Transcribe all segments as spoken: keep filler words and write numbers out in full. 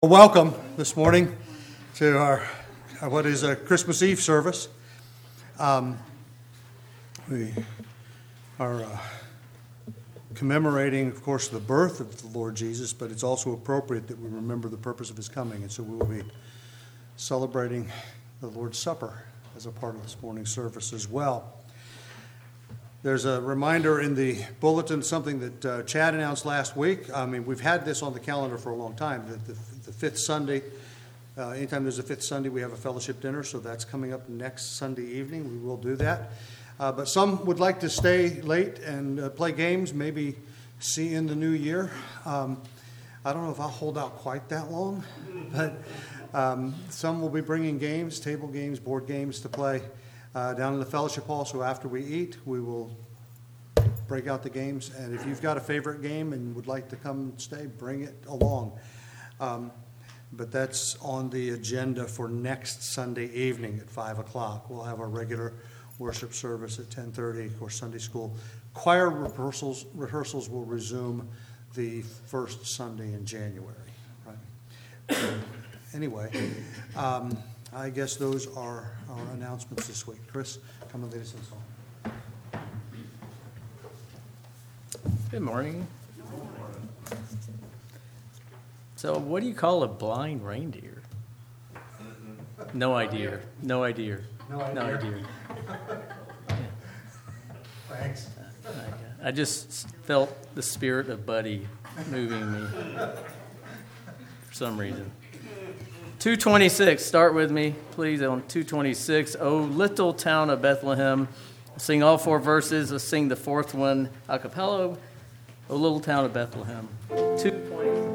Welcome this morning to our what is a Christmas Eve service. Um, we are uh, commemorating, of course, the birth of the Lord Jesus, but it's also appropriate that we remember the purpose of his coming, and so we will be celebrating the Lord's Supper as a part of this morning's service as well. There's a reminder in the bulletin, something that uh, Chad announced last week. I mean, we've had this on the calendar for a long time. The, the, the fifth Sunday, uh, anytime there's a fifth Sunday, we have a fellowship dinner, so that's coming up next Sunday evening. We will do that. Uh, but some would like to stay late and uh, play games, maybe see in the new year. Um, I don't know if I'll hold out quite that long, but um, some will be bringing games, table games, board games to play. Uh, down in the fellowship hall, so after we eat, we will break out the games. And if you've got a favorite game and would like to come and stay, bring it along. Um, but that's on the agenda for next Sunday evening at five o'clock. We'll have our regular worship service at ten thirty. Of course, Sunday school. Choir rehearsals, rehearsals will resume the first Sunday in January. Right? So, anyway, um, I guess those are our announcements this week. Chris, come and lead us in song. Good morning. So, what do you call a blind reindeer? No idea. No idea. No idea. No idea. Yeah. Thanks. I, I just felt the spirit of Buddy moving me for some reason. two twenty-six, start with me, please, on two twenty-six. O little town of Bethlehem. I'll sing all four verses. Let's sing the fourth one a cappella. O little town of Bethlehem. two twenty-six.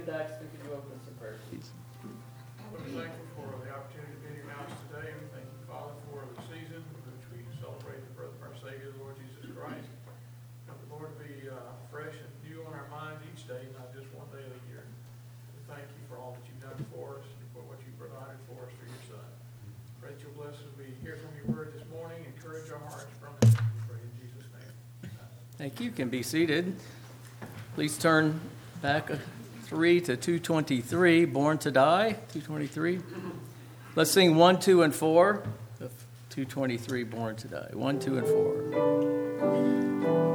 Daxton, could you open us in prayer, please? Lord, we're thankful for the opportunity to be in your house today. We thank you, Father, for the season in which we celebrate the birth of our Savior, the Lord Jesus Christ. Help the Lord be uh, fresh and new on our minds each day, not just one day of the year. We thank you for all that you've done for us and for what you provided for us through your Son. Pray that you'll bless us as we hear from your word this morning. Encourage our hearts from it. We pray in Jesus' name. Amen. Thank you. You can be seated. Please turn back three to two twenty-three, Born to Die, two twenty-three. Let's sing one, two, and four of two twenty-three, Born to Die. One, two, and four.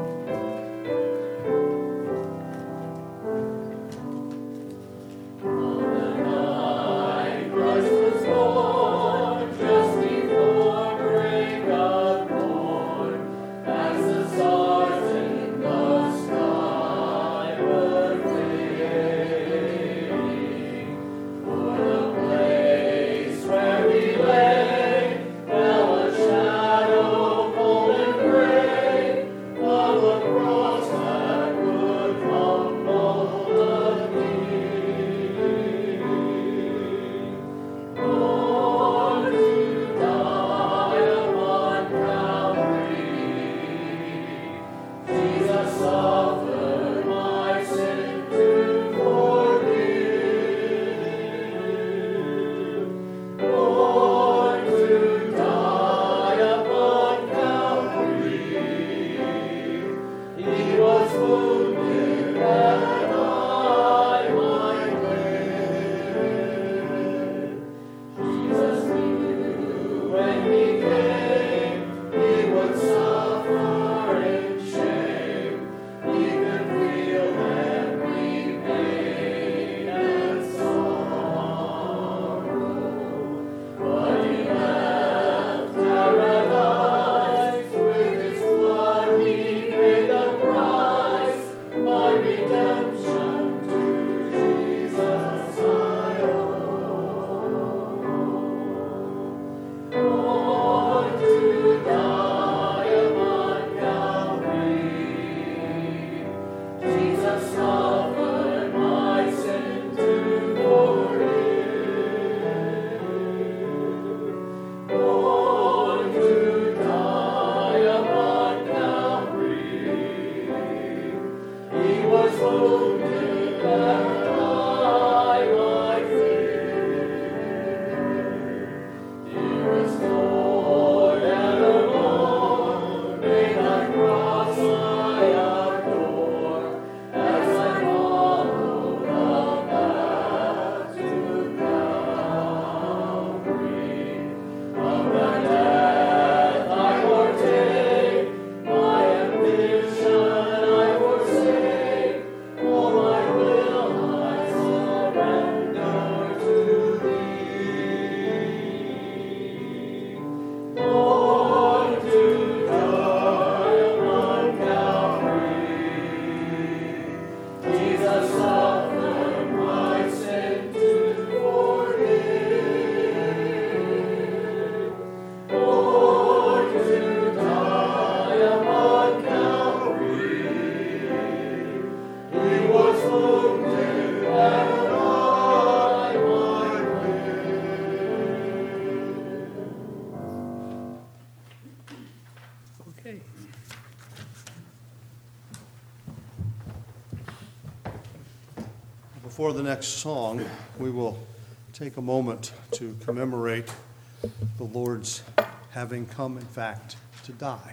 Before the next song, we will take a moment to commemorate the Lord's having come, in fact, to die.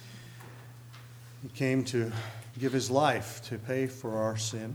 He came to give his life to pay for our sin,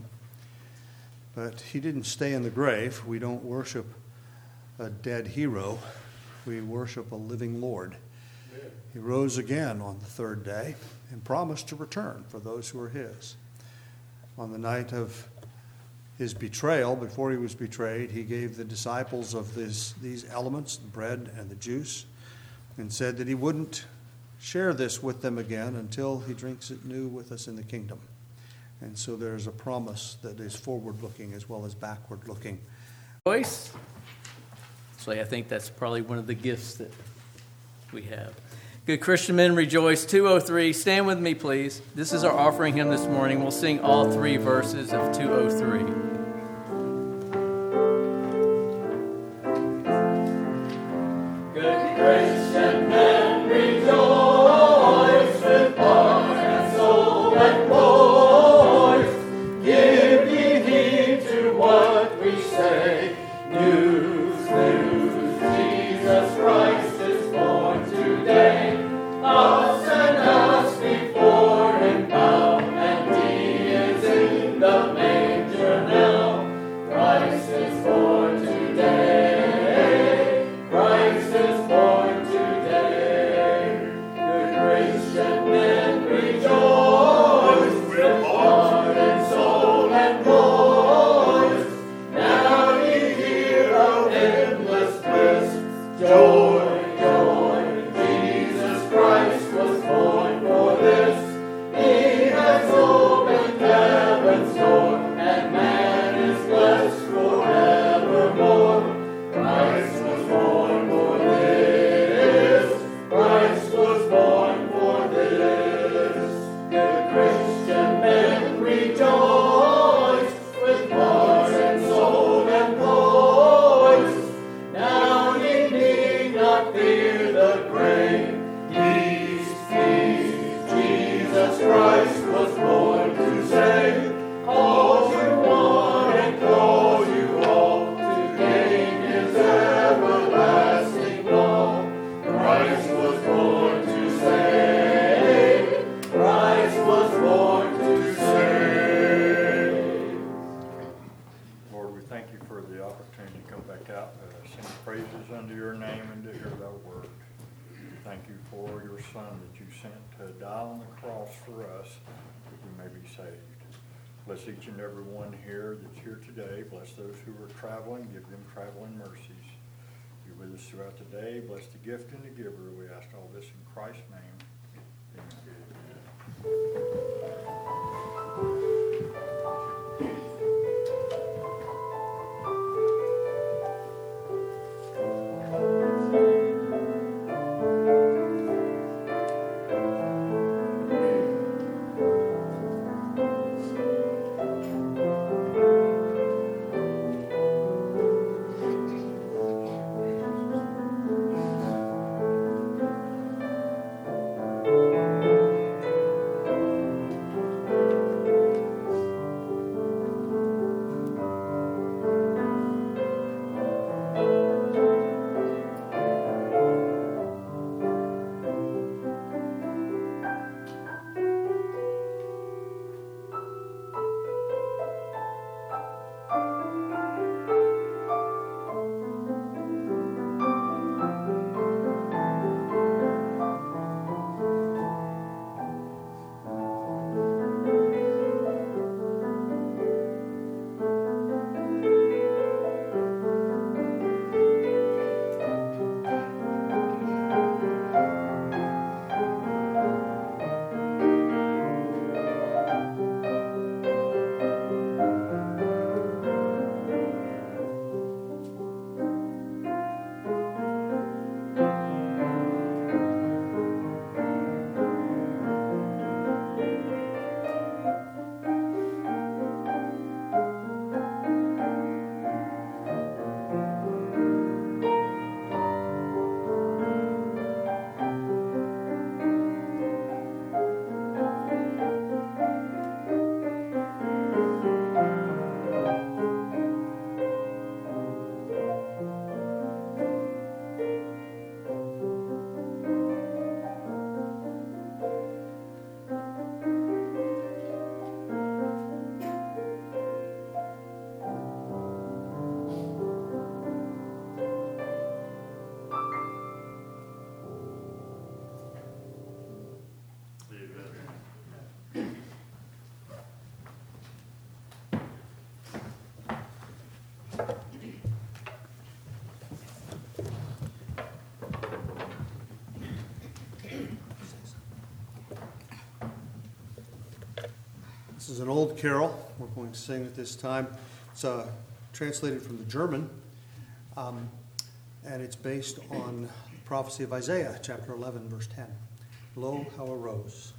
but he didn't stay in the grave. We don't worship a dead hero. We worship a living Lord. He rose again on the third day and promised to return for those who are his. On the night of his betrayal, before he was betrayed, he gave the disciples of this, these elements, the bread and the juice, and said that he wouldn't share this with them again until he drinks it new with us in the kingdom. And so there's a promise that is forward-looking as well as backward-looking. Voice. So I think that's probably one of the gifts that we have. Good Christian men, rejoice. two oh three. Stand with me, please. This is our offering hymn this morning. We'll sing all three verses of two oh three. opportunity to come back out and uh, sing praises unto your name and to hear thy word. Thank you for your Son that you sent to die on the cross for us, that we may be saved. Bless each and every one here that's here today. Bless those who are traveling. Give them traveling mercies. Be with us throughout the day. Bless the gift and the giver. We ask all this in Christ's name. Amen. This is an old carol we're going to sing at this time. It's uh, translated from the German, um, and it's based on the prophecy of Isaiah, chapter eleven, verse ten. Lo, how a rose.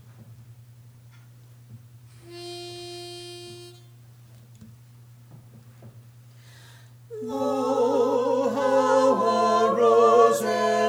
Lo, how a rose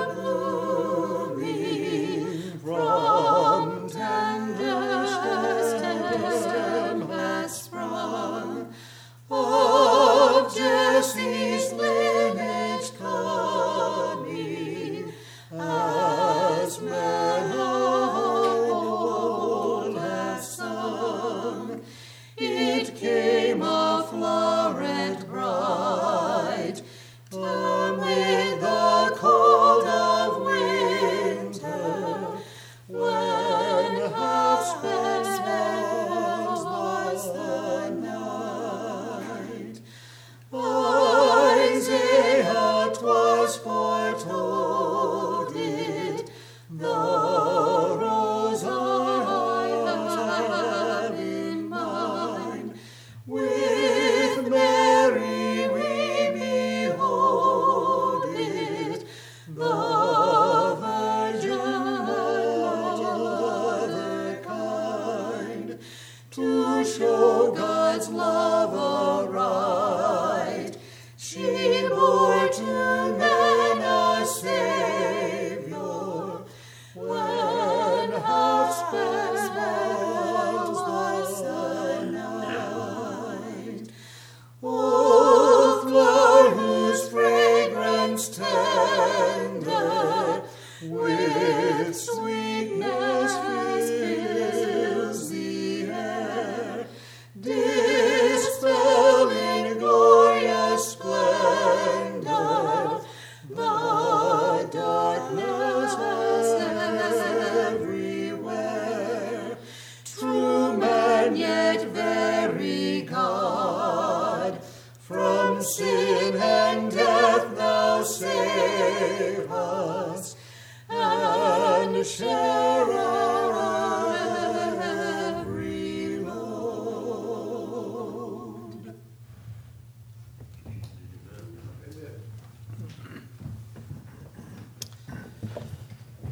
blooming from tender stem has sprung, of Jesse's lineage coming, as men of old have sung. It came a floweret bright, time with the cold of winter, when half spent was the night. Oh,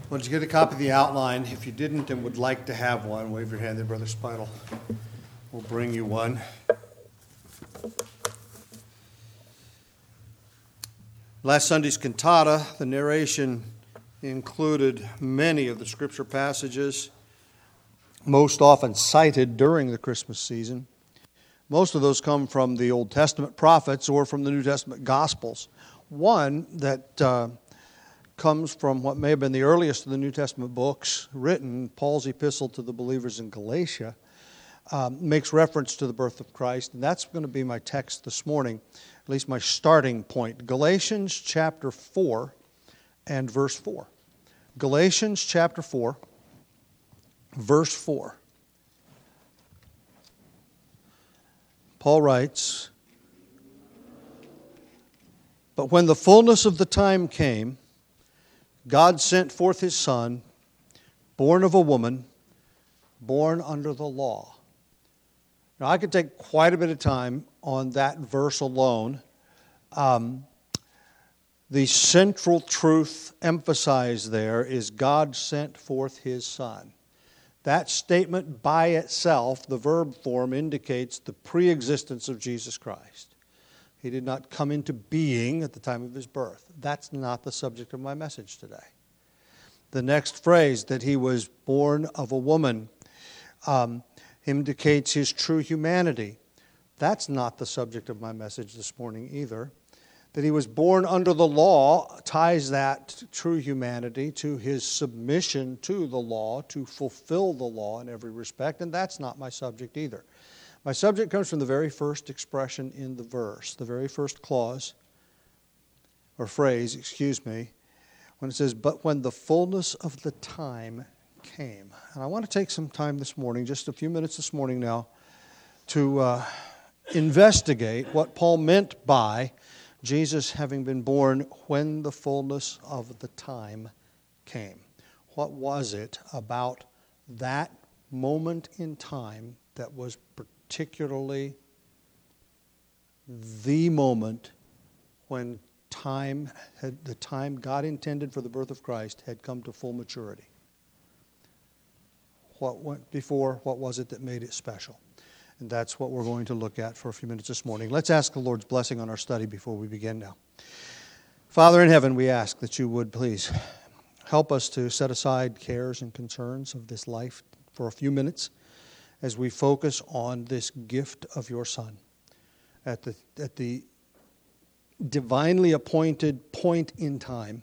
Well, did you get a copy of the outline? If you didn't and would like to have one, wave your hand there, Brother Spidel. We'll bring you one. Last Sunday's cantata, the narration included many of the scripture passages most often cited during the Christmas season. Most of those come from the Old Testament prophets or from the New Testament Gospels. One that uh, comes from what may have been the earliest of the New Testament books written, Paul's epistle to the believers in Galatia, um, makes reference to the birth of Christ, and that's going to be my text this morning, at least my starting point. Galatians chapter four and verse four. Galatians chapter four, verse four. Paul writes, "But when the fullness of the time came, God sent forth His Son, born of a woman, born under the law." Now, I could take quite a bit of time on that verse alone. Um, the central truth emphasized there is God sent forth His Son. That statement by itself, the verb form, indicates the pre-existence of Jesus Christ. He did not come into being at the time of His birth. That's not the subject of my message today. The next phrase, that He was born of a woman, um, indicates His true humanity. That's not the subject of my message this morning either. That He was born under the law ties that true humanity to His submission to the law, to fulfill the law in every respect, and that's not my subject either. My subject comes from the very first expression in the verse, the very first clause, or phrase, excuse me, when it says, "But when the fullness of the time came." And I want to take some time this morning, just a few minutes this morning now, to uh, investigate what Paul meant by Jesus having been born when the fullness of the time came. What was it about that moment in time that was particularly the moment when time had, the time God intended for the birth of Christ had come to full maturity? What went before? What was it that made it special? And that's what we're going to look at for a few minutes this morning. Let's ask the Lord's blessing on our study before we begin now. Father in heaven, we ask that you would please help us to set aside cares and concerns of this life for a few minutes as we focus on this gift of your Son at the, at the divinely appointed point in time,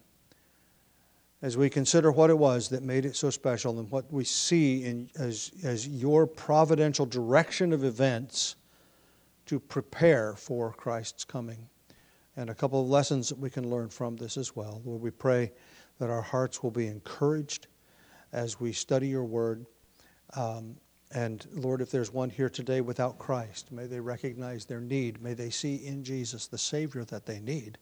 as we consider what it was that made it so special and what we see in, as, as your providential direction of events to prepare for Christ's coming. And a couple of lessons that we can learn from this as well. Lord, we pray that our hearts will be encouraged as we study your word. Um, and Lord, if there's one here today without Christ, may they recognize their need. May they see in Jesus the Savior that they need.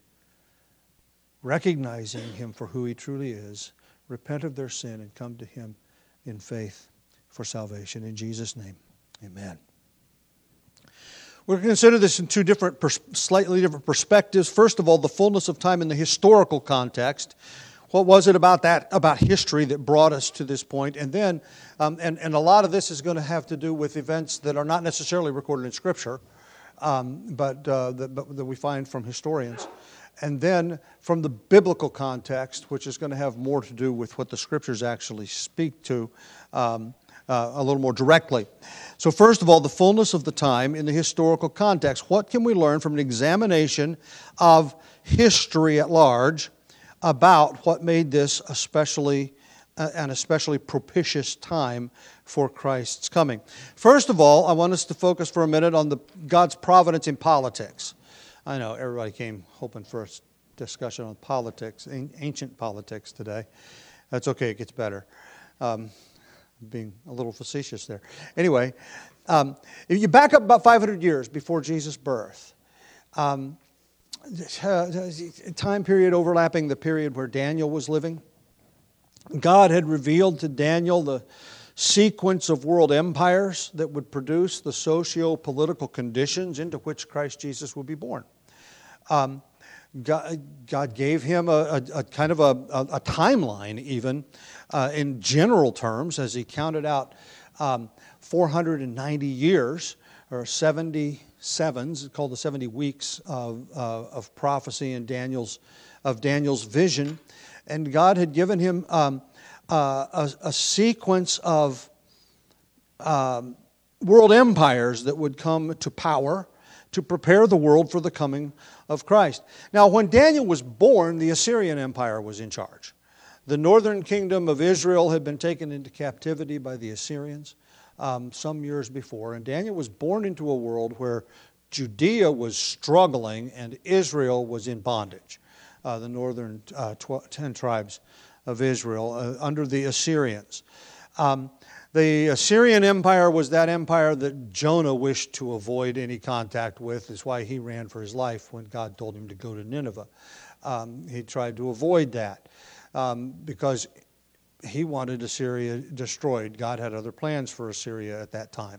Recognizing Him for who He truly is, repent of their sin and come to Him in faith for salvation. In Jesus' name, amen. We're going to consider this in two different, slightly different perspectives. First of all, the fullness of time in the historical context. What was it about that, about history that brought us to this point? And then, um, and, and a lot of this is going to have to do with events that are not necessarily recorded in Scripture, um, but, uh, that, but that we find from historians. And then from the biblical context, which is going to have more to do with what the Scriptures actually speak to um, uh, a little more directly. So first of all, the fullness of the time in the historical context. What can we learn from an examination of history at large about what made this especially uh, an especially propitious time for Christ's coming? First of all, I want us to focus for a minute on the God's providence in politics. I know everybody came hoping for a discussion on politics, ancient politics today. That's okay, it gets better. Um, being a little facetious there. Anyway, um, if you back up about five hundred years before Jesus' birth, um, time period overlapping the period where Daniel was living, God had revealed to Daniel the sequence of world empires that would produce the socio-political conditions into which Christ Jesus would be born. Um, God, God gave him a, a, a kind of a, a, a timeline, even uh, in general terms, as he counted out um, four hundred ninety years, or seventy sevens, it's called the seventy weeks of, uh, of prophecy in Daniel's, of Daniel's vision. And God had given him um, uh, a, a sequence of um, world empires that would come to power to prepare the world for the coming of Christ. Now, when Daniel was born, the Assyrian Empire was in charge. The northern kingdom of Israel had been taken into captivity by the Assyrians um, some years before, and Daniel was born into a world where Judea was struggling and Israel was in bondage, uh, the northern uh, twelve, ten tribes of Israel uh, under the Assyrians. Um, The Assyrian Empire was that empire that Jonah wished to avoid any contact with. That's why he ran for his life when God told him to go to Nineveh. Um, he tried to avoid that um, because he wanted Assyria destroyed. God had other plans for Assyria at that time.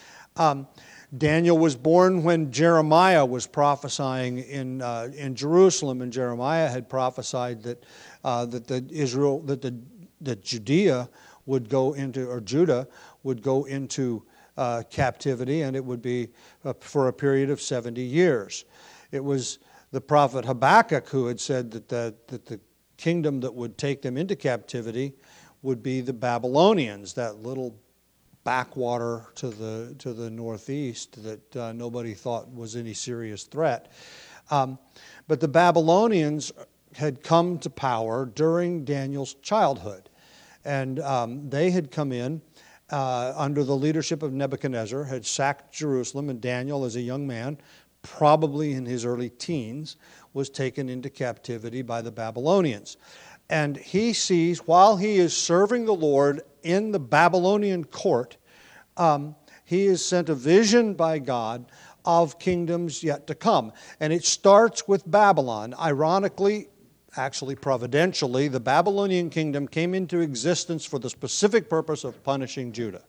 Um, Daniel was born when Jeremiah was prophesying in uh, in Jerusalem, and Jeremiah had prophesied that uh, that the Israel that the that Judea would go into, or Judah would go into uh, captivity, and it would be uh, for a period of seventy years. It was the prophet Habakkuk who had said that the, that the kingdom that would take them into captivity would be the Babylonians, that little backwater to the to the northeast that uh, nobody thought was any serious threat. Um, but the Babylonians had come to power during Daniel's childhood. And um, they had come in uh, under the leadership of Nebuchadnezzar, had sacked Jerusalem, and Daniel, as a young man, probably in his early teens, was taken into captivity by the Babylonians. And he sees, while he is serving the Lord in the Babylonian court, um, he is sent a vision by God of kingdoms yet to come. And it starts with Babylon. Ironically, actually providentially, the Babylonian kingdom came into existence for the specific purpose of punishing Judah.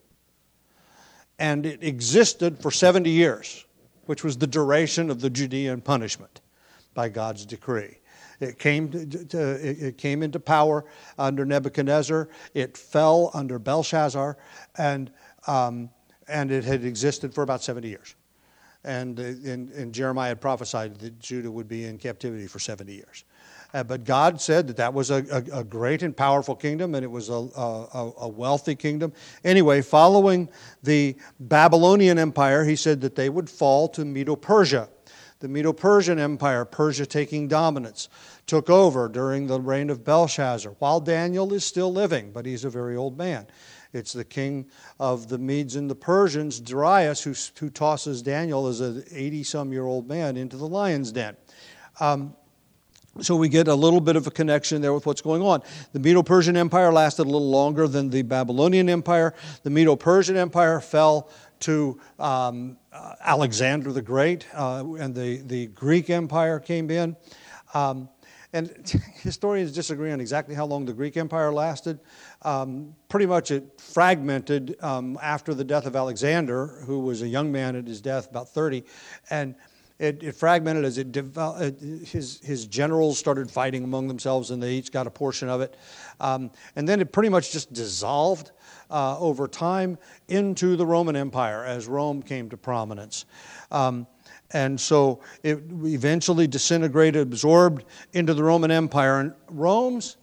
And it existed for seventy years, which was the duration of the Judean punishment by God's decree. It came to, to, it came into power under Nebuchadnezzar. It fell under Belshazzar, and um, and it had existed for about seventy years. And, and, and Jeremiah had prophesied that Judah would be in captivity for seventy years. Uh, but God said that that was a, a, a great and powerful kingdom, and it was a, a, a wealthy kingdom. Anyway, following the Babylonian Empire, he said that they would fall to Medo-Persia. The Medo-Persian Empire, Persia taking dominance, took over during the reign of Belshazzar, while Daniel is still living, but he's a very old man. It's the king of the Medes and the Persians, Darius, who, who tosses Daniel as an eighty-some-year-old man into the lion's den. Um, So we get a little bit of a connection there with what's going on. The Medo-Persian Empire lasted a little longer than the Babylonian Empire. The Medo-Persian Empire fell to um, uh, Alexander the Great, uh, and the, the Greek Empire came in. Um, and historians disagree on exactly how long the Greek Empire lasted. Um, pretty much it fragmented um, after the death of Alexander, who was a young man at his death, about thirty, and It, it fragmented as it developed. His his generals started fighting among themselves, and they each got a portion of it. Um, and then it pretty much just dissolved uh, over time into the Roman Empire as Rome came to prominence. Um, and so it eventually disintegrated, absorbed into the Roman Empire. And Rome's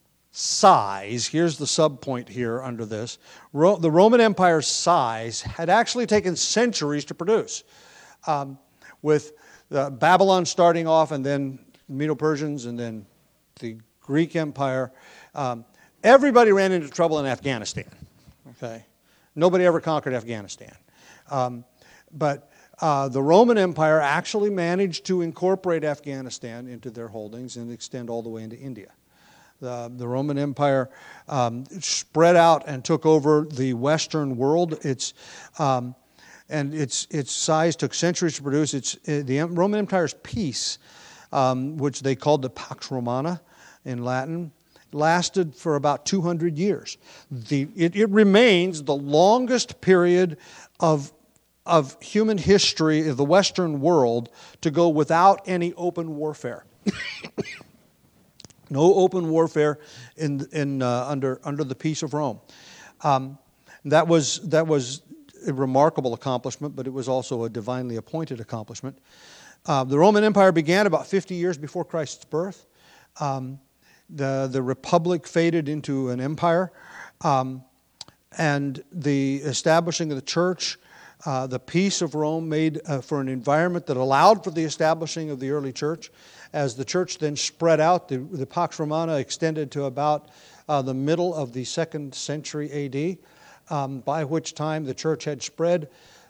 size, here's the subpoint here under this, Ro- the Roman Empire's size had actually taken centuries to produce. Um, with uh, Babylon starting off, and then the Medo-Persians, and then the Greek Empire. Um, everybody ran into trouble in Afghanistan. Okay, nobody ever conquered Afghanistan. Um, but uh, the Roman Empire actually managed to incorporate Afghanistan into their holdings and extend all the way into India. The, the Roman Empire um, spread out and took over the Western world. It's um, And its its size took centuries to produce. It's uh, the Roman Empire's peace, um, which they called the Pax Romana in Latin, lasted for about two hundred years. The, it, it remains the longest period of, of human history of the Western world to go without any open warfare. No open warfare in in uh, under under the peace of Rome. Um, that was that was a remarkable accomplishment, but it was also a divinely appointed accomplishment. Uh, the Roman Empire began about fifty years before Christ's birth. Um, the the republic faded into an empire, um, and the establishing of the church, uh, the peace of Rome made uh, for an environment that allowed for the establishing of the early church. As the church then spread out, the, the Pax Romana extended to about uh, the middle of the second century A D, um, by which time the church had spread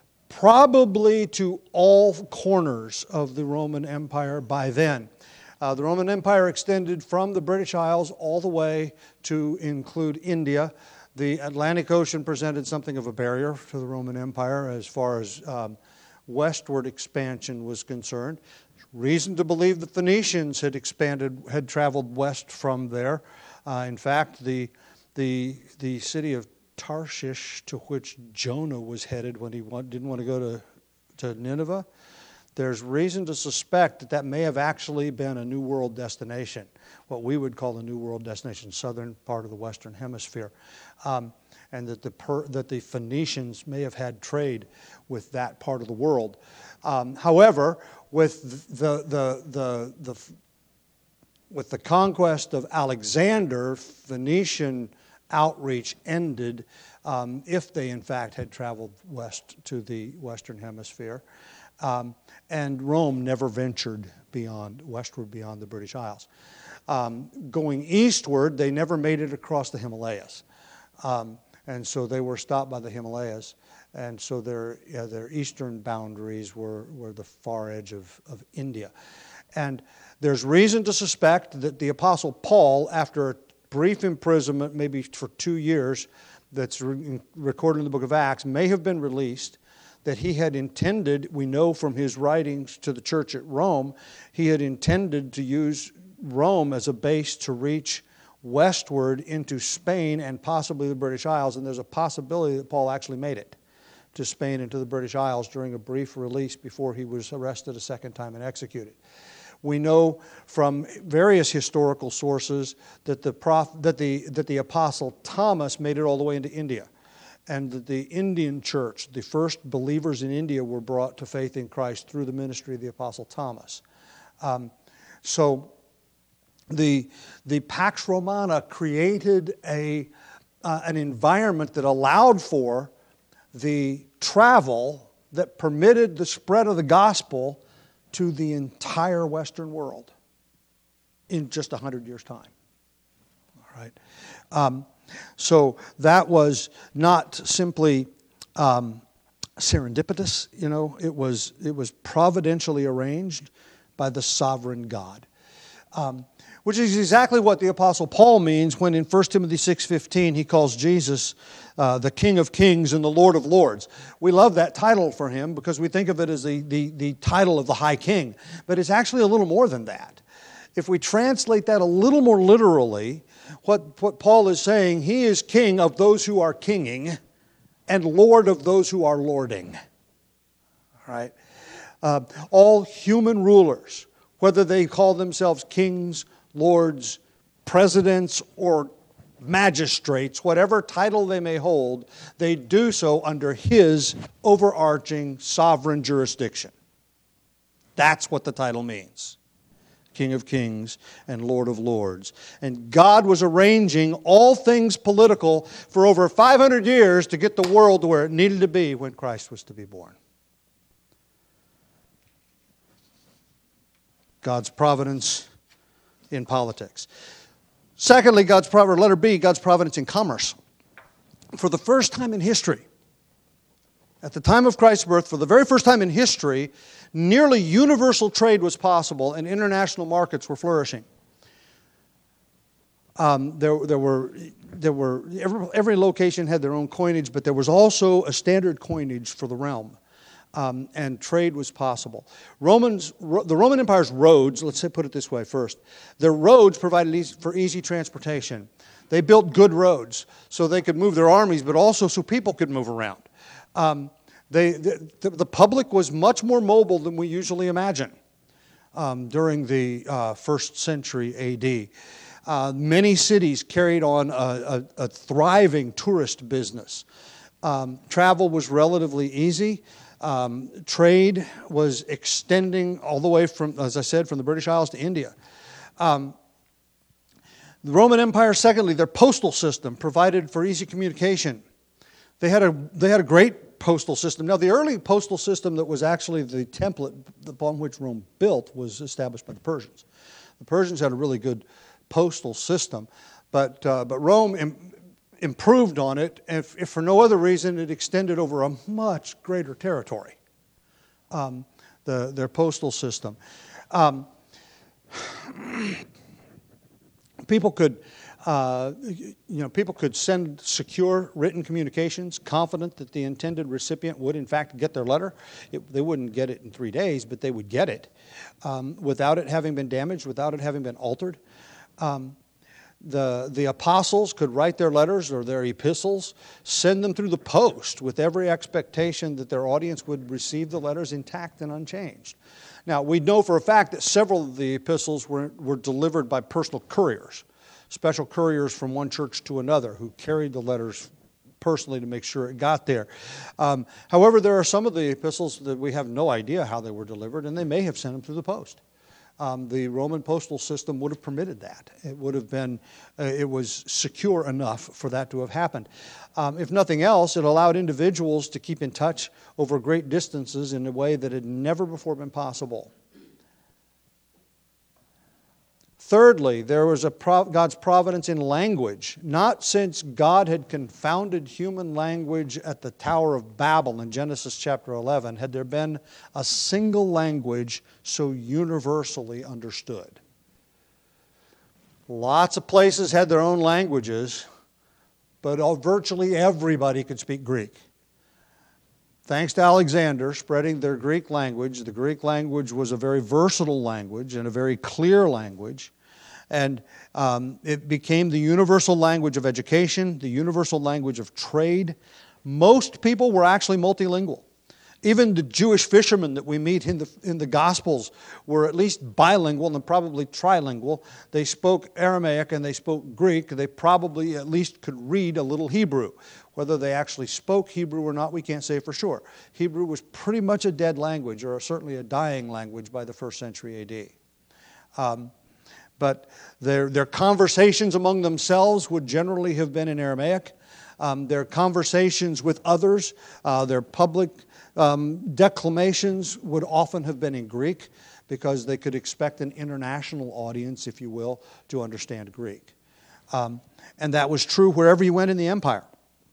probably to all corners of the Roman Empire by then. Uh, the Roman Empire extended from the British Isles all the way to include India. The Atlantic Ocean presented something of a barrier to the Roman Empire as far as um, westward expansion was concerned. Reason to believe the Phoenicians had expanded, had traveled west from there. Uh, in fact, the the the city of Tarshish, to which Jonah was headed when he want, didn't want to go to, to Nineveh, there's reason to suspect that that may have actually been a New World destination, what we would call the New World destination, southern part of the Western Hemisphere, um, and that the per, that the Phoenicians may have had trade with that part of the world. Um, however, with the the the the with the conquest of Alexander, Phoenician outreach ended, um, if they in fact had traveled west to the Western Hemisphere, um, and Rome never ventured beyond westward beyond the British Isles. Um, going eastward, they never made it across the Himalayas, um, and so they were stopped by the Himalayas. And so their yeah, their eastern boundaries were, were the far edge of, of India. And there's reason to suspect that the Apostle Paul, after a brief imprisonment, maybe for two years, that's re- recorded in the book of Acts, may have been released, that he had intended, we know from his writings to the church at Rome, he had intended to use Rome as a base to reach westward into Spain and possibly the British Isles. And there's a possibility that Paul actually made it to Spain and to the British Isles during a brief release before he was arrested a second time and executed. We know from various historical sources that the prof, that the that the Apostle Thomas made it all the way into India, and that the Indian church, the first believers in India, were brought to faith in Christ through the ministry of the Apostle Thomas. Um, so, the the Pax Romana created a uh, an environment that allowed for the travel that permitted the spread of the gospel to the entire Western world in just a hundred years' time. All right. Um, so that was not simply um, serendipitous, you know, it was it was providentially arranged by the sovereign God. Um, which is exactly what the Apostle Paul means when in First Timothy six fifteen he calls Jesus uh, the King of Kings and the Lord of Lords. We love that title for him because we think of it as the, the, the title of the High King. But it's actually a little more than that. If we translate that a little more literally, what, what Paul is saying, he is King of those who are kinging and Lord of those who are lording. All right? Uh, all human rulers, whether they call themselves kings, lords, presidents, or magistrates, whatever title they may hold, they do so under his overarching sovereign jurisdiction. That's what the title means. King of Kings and Lord of Lords. And God was arranging all things political for over five hundred years to get the world where it needed to be when Christ was to be born. God's providence in politics. Secondly, God's providence, letter B, God's providence in commerce. For the first time in history, at the time of Christ's birth, for the very first time in history, nearly universal trade was possible and international markets were flourishing. Um, there, there were, there were every, every location had their own coinage, but there was also a standard coinage for the realm. Um, and trade was possible. Romans, ro- the Roman Empire's roads, let's say, put it this way first, their roads provided easy, for easy transportation. They built good roads so they could move their armies, but also so people could move around. Um, they, the, the public was much more mobile than we usually imagine. um, during the uh, first century A D. Uh, many cities carried on a, a, a thriving tourist business. Um, travel was relatively easy. Um, trade was extending all the way from, as I said, from the British Isles to India. Um, the Roman Empire, secondly, their postal system provided for easy communication. They had a they had a great postal system. Now, the early postal system that was actually the template upon which Rome built was established by the Persians. The Persians had a really good postal system, but uh, but Rome im- improved on it, if, if for no other reason, it extended over a much greater territory, um, the, their postal system. Um, people could, uh, you know, people could send secure written communications, confident that the intended recipient would, in fact, get their letter. It, they wouldn't get it in three days, but they would get it um, without it having been damaged, without it having been altered. Um, The, the apostles could write their letters or their epistles, send them through the post with every expectation that their audience would receive the letters intact and unchanged. Now, we know for a fact that several of the epistles were, were delivered by personal couriers, special couriers from one church to another who carried the letters personally to make sure it got there. Um, however, there are some of the epistles that we have no idea how they were delivered, and they may have sent them through the post. Um, the Roman postal system would have permitted that. It would have been, uh, it was secure enough for that to have happened. Um, if nothing else, it allowed individuals to keep in touch over great distances in a way that had never before been possible. Thirdly, there was a prov- God's providence in language. Not since God had confounded human language at the Tower of Babel in Genesis chapter eleven had there been a single language so universally understood. Lots of places had their own languages, but all, virtually everybody could speak Greek. Thanks to Alexander spreading their Greek language, the Greek language was a very versatile language and a very clear language. And um, it became the universal language of education, the universal language of trade. Most people were actually multilingual. Even the Jewish fishermen that we meet in the, in the Gospels were at least bilingual and probably trilingual. They spoke Aramaic and they spoke Greek. They probably at least could read a little Hebrew. Whether they actually spoke Hebrew or not, we can't say for sure. Hebrew was pretty much a dead language, or certainly a dying language by the first century A D. Um, But their, their conversations among themselves would generally have been in Aramaic. Um, their conversations with others, uh, their public um, declamations would often have been in Greek because they could expect an international audience, if you will, to understand Greek. Um, and that was true wherever you went in the empire.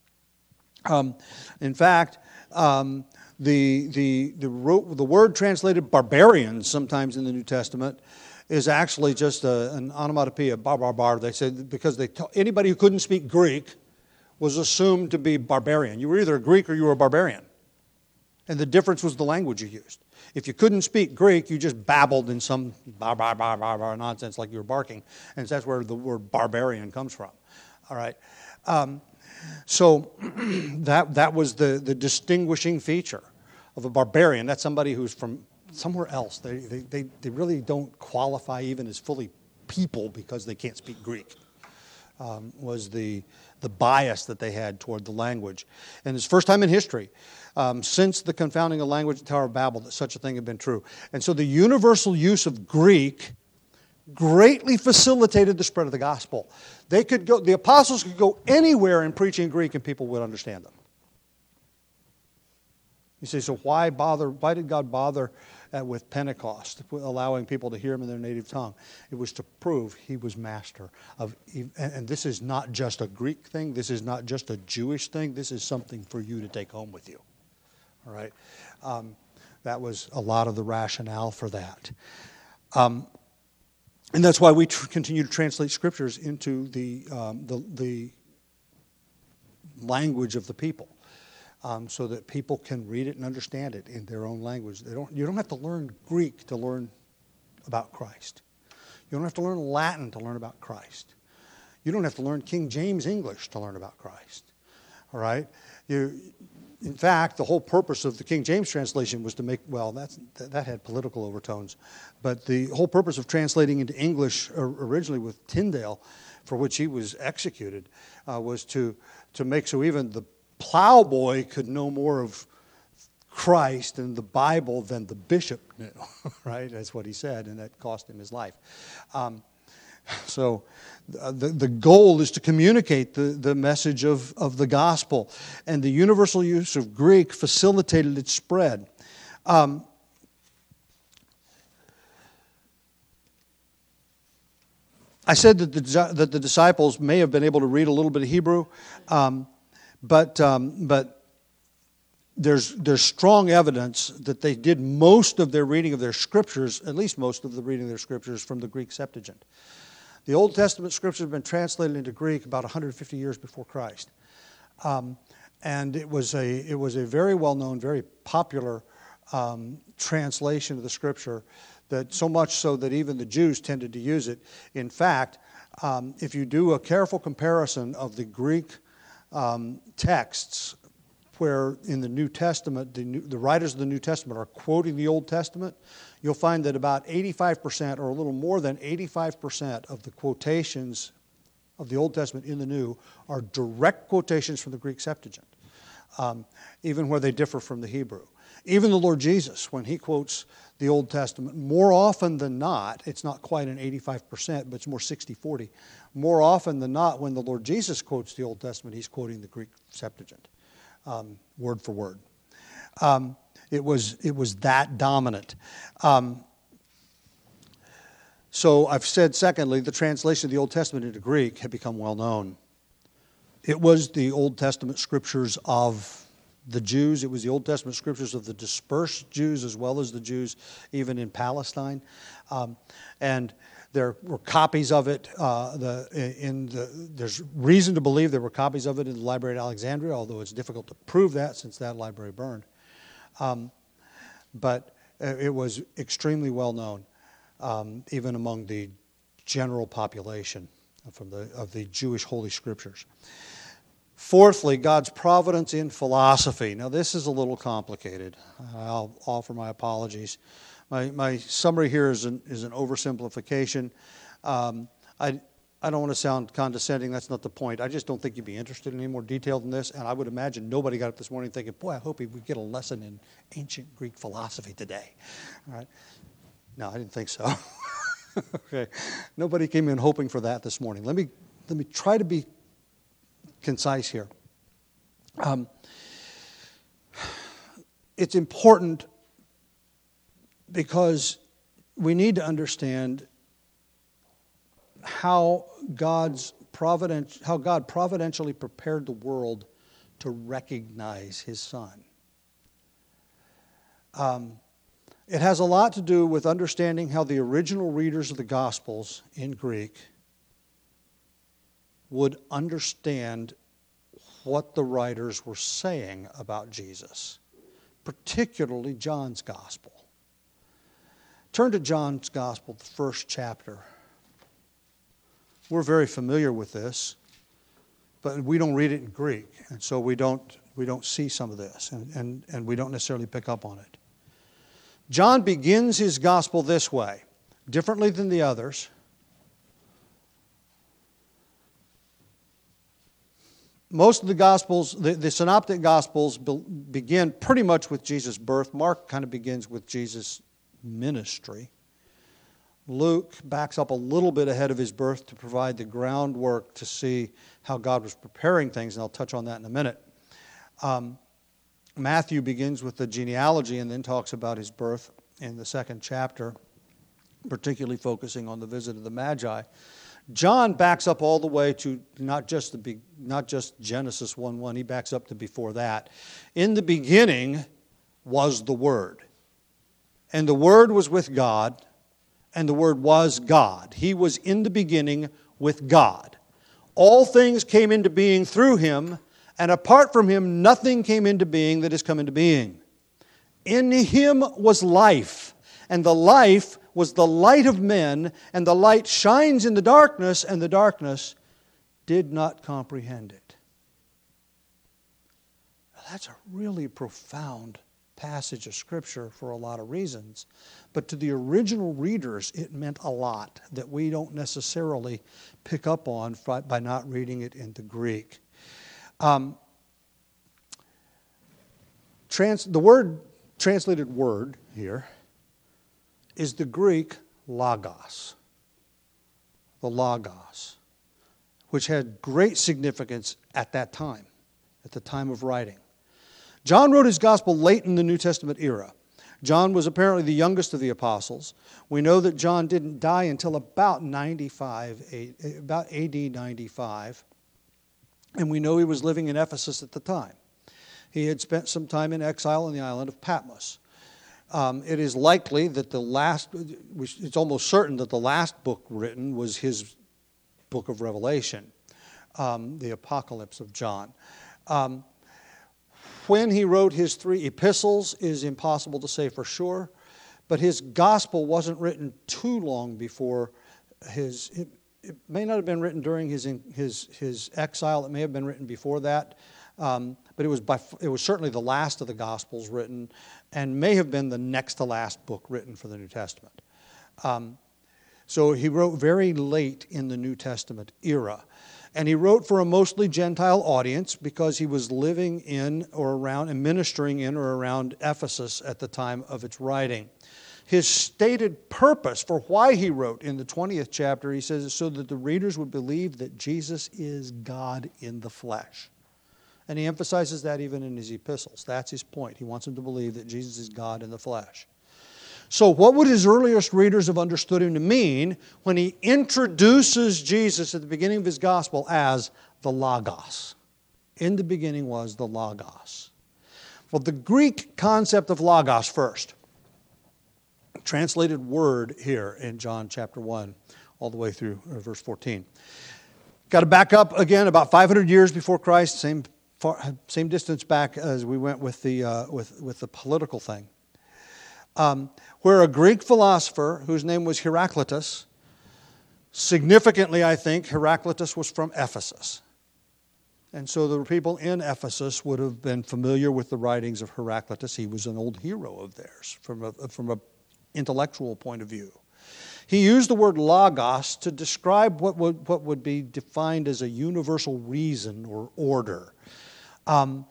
Um, in fact, um, the, the, the, the word translated barbarians sometimes in the New Testament is actually just a, an onomatopoeia, bar, bar, bar. They said because they t- anybody who couldn't speak Greek was assumed to be barbarian. You were either a Greek or you were a barbarian. And the difference was the language you used. If you couldn't speak Greek, you just babbled in some bar, bar, bar, bar, bar nonsense like you were barking. And that's where the word barbarian comes from. All right. Um, so that that was the, the distinguishing feature of a barbarian. That's somebody who's from somewhere else. They, they, they, they really don't qualify even as fully people because they can't speak Greek, um, was the, the bias that they had toward the language. And it's the first time in history, um, since the confounding of language at the Tower of Babel, that such a thing had been true. And so the universal use of Greek greatly facilitated the spread of the gospel. They could go, the apostles could go anywhere in preaching Greek and people would understand them. You say, so why bother? Why did God bother uh, with Pentecost, allowing people to hear Him in their native tongue? It was to prove He was master of. And, and this is not just a Greek thing. This is not just a Jewish thing. This is something for you to take home with you. All right, um, that was a lot of the rationale for that, um, and that's why we tr- continue to translate scriptures into the um, the, the language of the people. Um, so that people can read it and understand it in their own language. They don't. You don't have to learn Greek to learn about Christ. You don't have to learn Latin to learn about Christ. You don't have to learn King James English to learn about Christ. All right? You, in fact, the whole purpose of the King James translation was to make, well, that's, that had political overtones, but the whole purpose of translating into English originally with Tyndale, for which he was executed, uh, was to, to make so even the plowboy could know more of Christ and the Bible than the bishop knew, right? That's what he said, and that cost him his life. Um, so uh, the, the goal is to communicate the, the message of, of the gospel, and the universal use of Greek facilitated its spread. Um, I said that the, that the disciples may have been able to read a little bit of Hebrew, um, but um, but there's there's strong evidence that they did most of their reading of their scriptures, at least most of the reading of their scriptures, from the Greek Septuagint. The Old Testament scriptures have been translated into Greek about one hundred fifty years before Christ, um, and it was a it was a very well known, very popular um, translation of the scripture. That so much so that even the Jews tended to use it. In fact, um, if you do a careful comparison of the Greek um, texts, where in the New Testament, the, New, the writers of the New Testament are quoting the Old Testament, you'll find that about eighty-five percent, or a little more than eighty-five percent of the quotations of the Old Testament in the New are direct quotations from the Greek Septuagint, um, even where they differ from the Hebrew. Even the Lord Jesus, when he quotes the Old Testament, more often than not, it's not quite an eighty-five percent, but it's more sixty forty. More often than not, when the Lord Jesus quotes the Old Testament, he's quoting the Greek Septuagint, um, word for word. Um, it was it was that dominant. Um, so I've said, secondly, the translation of the Old Testament into Greek had become well known. It was the Old Testament scriptures of the Jews. It was the Old Testament scriptures of the dispersed Jews as well as the Jews even in Palestine. Um, and there were copies of it. Uh, the, in the, there's reason to believe there were copies of it in the Library at Alexandria, although it's difficult to prove that since that library burned. Um, but it was extremely well known, um, even among the general population from the, of the Jewish Holy Scriptures. Fourthly, God's providence in philosophy. Now, this is a little complicated. I'll offer my apologies. My my summary here is an is an oversimplification. Um, I I don't want to sound condescending. That's not the point. I just don't think you'd be interested in any more detail than this. And I would imagine nobody got up this morning thinking, "Boy, I hope we get a lesson in ancient Greek philosophy today." All right? No, I didn't think so. Okay, nobody came in hoping for that this morning. Let me let me try to be concise here. Um, it's important because we need to understand how God's providence, how God providentially prepared the world to recognize His Son. Um, it has a lot to do with understanding how the original readers of the Gospels in Greek would understand what the writers were saying about Jesus, particularly John's Gospel. Turn to John's Gospel, the first chapter. We're very familiar with this, but we don't read it in Greek, and so we don't we don't see some of this, and, and, and we don't necessarily pick up on it. John begins his Gospel this way, differently than the others. Most of the Gospels, the, the Synoptic Gospels be, begin pretty much with Jesus' birth. Mark kind of begins with Jesus' ministry. Luke backs up a little bit ahead of his birth to provide the groundwork to see how God was preparing things, and I'll touch on that in a minute. Um, Matthew begins with the genealogy and then talks about his birth in the second chapter, particularly focusing on the visit of the Magi. John backs up all the way to not just the not just Genesis one one. He backs up to before that. In the beginning was the Word, and the Word was with God, and the Word was God. He was in the beginning with God. All things came into being through Him, and apart from Him, nothing came into being that has come into being. In Him was life, and the life was the light of men, and the light shines in the darkness, and the darkness did not comprehend it. that's a really profound passage of Scripture for a lot of reasons. But to the original readers, it meant a lot that we don't necessarily pick up on by not reading it in the Greek. Um, trans, the word, translated word here, is the Greek logos. The logos, which had great significance at that time, at the time of writing. John wrote his gospel late in the New Testament era. John was apparently the youngest of the apostles. We know that John didn't die until about ninety-five, about A D ninety-five, and we know he was living in Ephesus at the time. He had spent some time in exile on the island of Patmos. Um, it is likely that the last, it's almost certain that the last book written was his book of Revelation, um, the Apocalypse of John. Um, when he wrote his three epistles is impossible to say for sure, but his gospel wasn't written too long before his, it, it may not have been written during his, his, his exile, it may have been written before that. Um, but it was by, it was certainly the last of the Gospels written, and may have been the next to last book written for the New Testament. Um, so he wrote very late in the New Testament era, and he wrote for a mostly Gentile audience because he was living in or around and ministering in or around Ephesus at the time of its writing. His stated purpose for why he wrote in the twentieth chapter, he says, so that the readers would believe that Jesus is God in the flesh. And he emphasizes that even in his epistles. That's his point. He wants them to believe that Jesus is God in the flesh. So what would his earliest readers have understood him to mean when he introduces Jesus at the beginning of his gospel as the Logos? In the beginning was the Logos. Well, the Greek concept of Logos first. Translated word here in John chapter one, all the way through verse fourteen. Got to back up again about five hundred years before Christ, same Far, same distance back as we went with the uh, with with the political thing, um, where a Greek philosopher whose name was Heraclitus, significantly, I think Heraclitus was from Ephesus, and so the people in Ephesus would have been familiar with the writings of Heraclitus. He was an old hero of theirs from a from a intellectual point of view. He used the word logos to describe what would what would be defined as a universal reason or order. Um,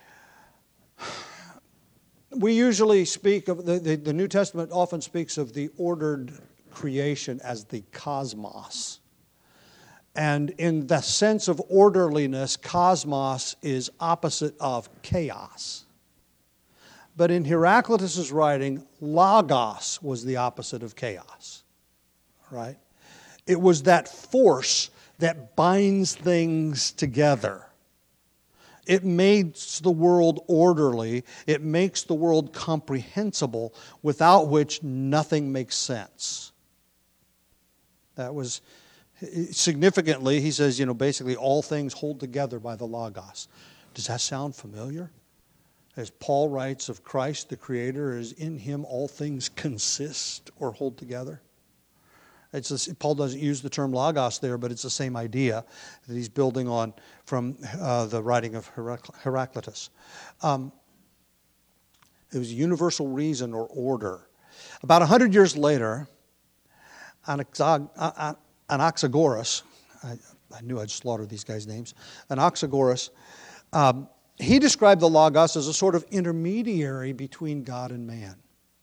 we usually speak of, the, the, the New Testament often speaks of the ordered creation as the cosmos. And in the sense of orderliness, cosmos is opposite of chaos. But in Heraclitus' writing, logos was the opposite of chaos. Right? It was that force that binds things together. It makes the world orderly. It makes the world comprehensible, without which nothing makes sense. That was, significantly, he says, you know, basically all things hold together by the Logos. Does that sound familiar? As Paul writes of Christ, the Creator, as in Him all things consist or hold together. It's a, Paul doesn't use the term logos there, but it's the same idea that he's building on from uh, the writing of Heraclitus. Um, it was universal reason or order. About a hundred years later, Anaxag- Anaxagoras, I, I knew I'd slaughter these guys' names, Anaxagoras, um, he described the logos as a sort of intermediary between God and man.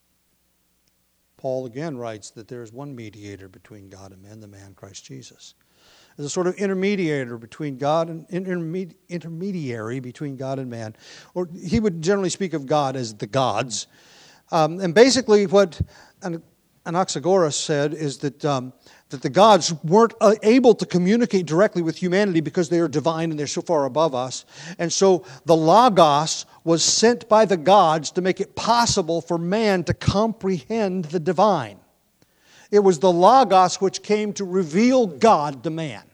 Paul again writes that there is one mediator between God and man, the man Christ Jesus. As a sort of intermediator between God and intermedi- intermediary between God and man, or he would generally speak of God as the gods. Um, and basically, what Anaxagoras said is that um, that the gods weren't uh, able to communicate directly with humanity because they are divine and they're so far above us, and so the Logos was sent by the gods to make it possible for man to comprehend the divine. It was the Logos which came to reveal God to man.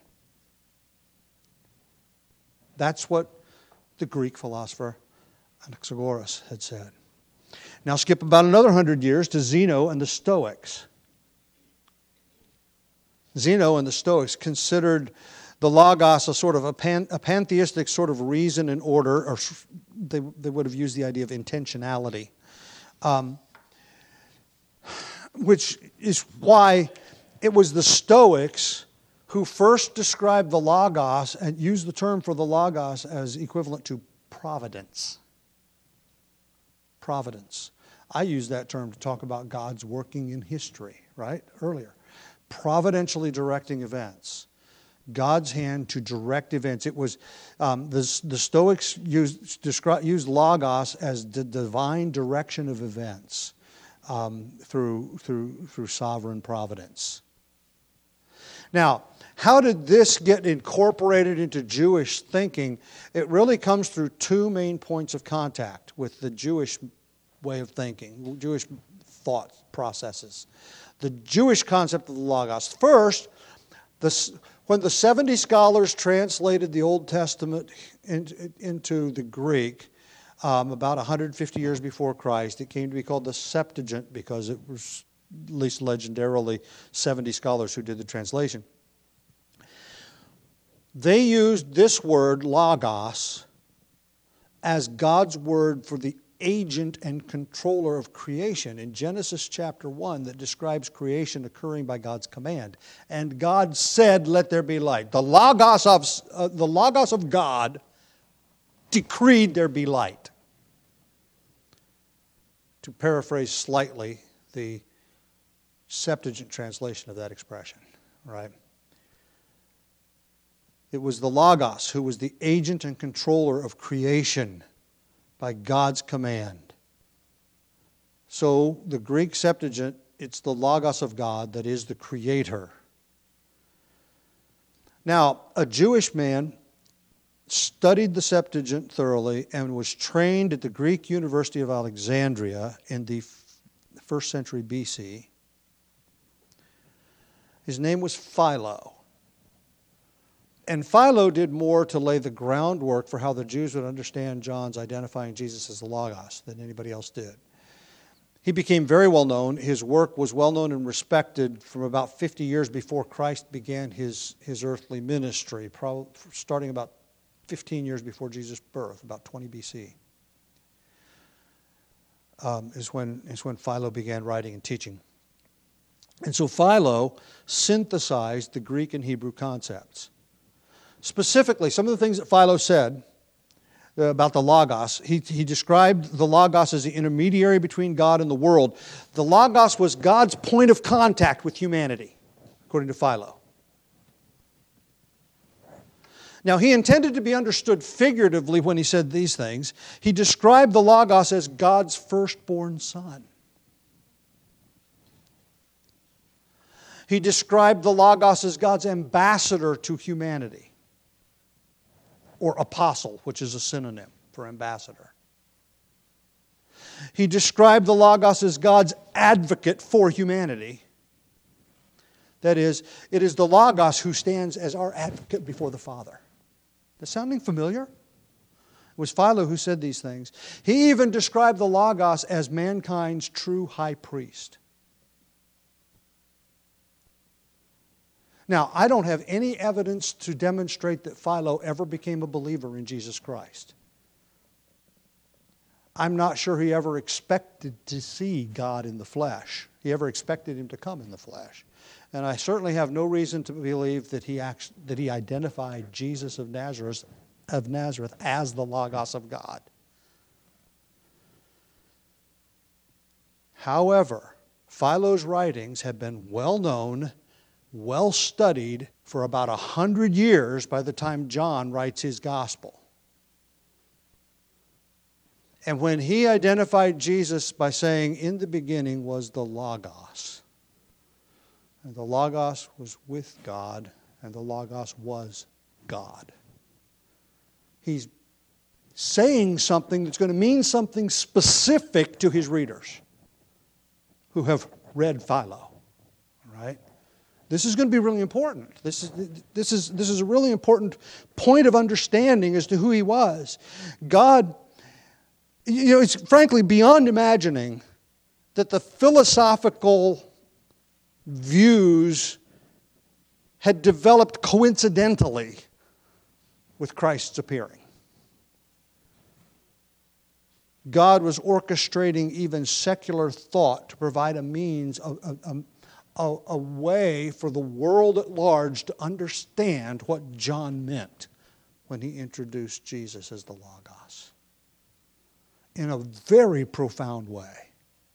That's what the Greek philosopher Anaxagoras had said. Now skip about another hundred years to Zeno and the Stoics. Zeno and the Stoics considered the Logos, a sort of a, pan, a pantheistic sort of reason and order, or they, they would have used the idea of intentionality, um, which is why it was the Stoics who first described the Logos and used the term for the Logos as equivalent to providence. Providence. I use that term to talk about God's working in history, right? Earlier. Providentially directing events. God's hand to direct events. It was, um, the, the Stoics used, describe, used Logos as the divine direction of events um, through, through, through sovereign providence. Now, how did this get incorporated into Jewish thinking? It really comes through two main points of contact with the Jewish way of thinking, Jewish thought processes. The Jewish concept of the Logos. First, the, when the seventy scholars translated the Old Testament in, into the Greek, um, about one hundred fifty years before Christ, it came to be called the Septuagint because it was, at least legendarily, seventy scholars who did the translation. They used this word, Logos, as God's word for the agent and controller of creation in Genesis chapter one that describes creation occurring by God's command. And God said, "Let there be light." The Logos of, uh, the Logos of God decreed there be light. To paraphrase slightly the Septuagint translation of that expression, right? It was the Logos who was the agent and controller of creation by God's command. So the Greek Septuagint, it's the Logos of God that is the creator. Now, a Jewish man studied the Septuagint thoroughly and was trained at the Greek University of Alexandria in the first century B C. His name was Philo. And Philo did more to lay the groundwork for how the Jews would understand John's identifying Jesus as the Logos than anybody else did. He became very well known. His work was well known and respected from about fifty years before Christ began his, his earthly ministry, probably starting about fifteen years before Jesus' birth, about twenty B C, um, is when, is when Philo began writing and teaching. And so Philo synthesized the Greek and Hebrew concepts. Specifically, some of the things that Philo said about the Logos, he, he described the Logos as the intermediary between God and the world. The Logos was God's point of contact with humanity, according to Philo. Now, he intended to be understood figuratively when he said these things. He described the Logos as God's firstborn son. He described the Logos as God's ambassador to humanity, or apostle, which is a synonym for ambassador. He described the Logos as God's advocate for humanity. That is, it is the Logos who stands as our advocate before the Father. That sounding familiar? It was Philo who said these things. He even described the Logos as mankind's true high priest. Now, I don't have any evidence to demonstrate that Philo ever became a believer in Jesus Christ. I'm not sure he ever expected to see God in the flesh. He ever expected him to come in the flesh. And I certainly have no reason to believe that he act, that he identified Jesus of Nazareth, of Nazareth as the Logos of God. However, Philo's writings have been well known, well studied for about a hundred years by the time John writes his gospel. And when he identified Jesus by saying, "In the beginning was the Logos," and the Logos was with God, and the Logos was God, he's saying something that's going to mean something specific to his readers who have read Philo, right? This is going to be really important. This is, this is, this is a really important point of understanding as to who he was. God, you know, it's frankly beyond imagining that the philosophical views had developed coincidentally with Christ's appearing. God was orchestrating even secular thought to provide a means, a, a, a, a way for the world at large to understand what John meant when he introduced Jesus as the Logos, in a very profound way.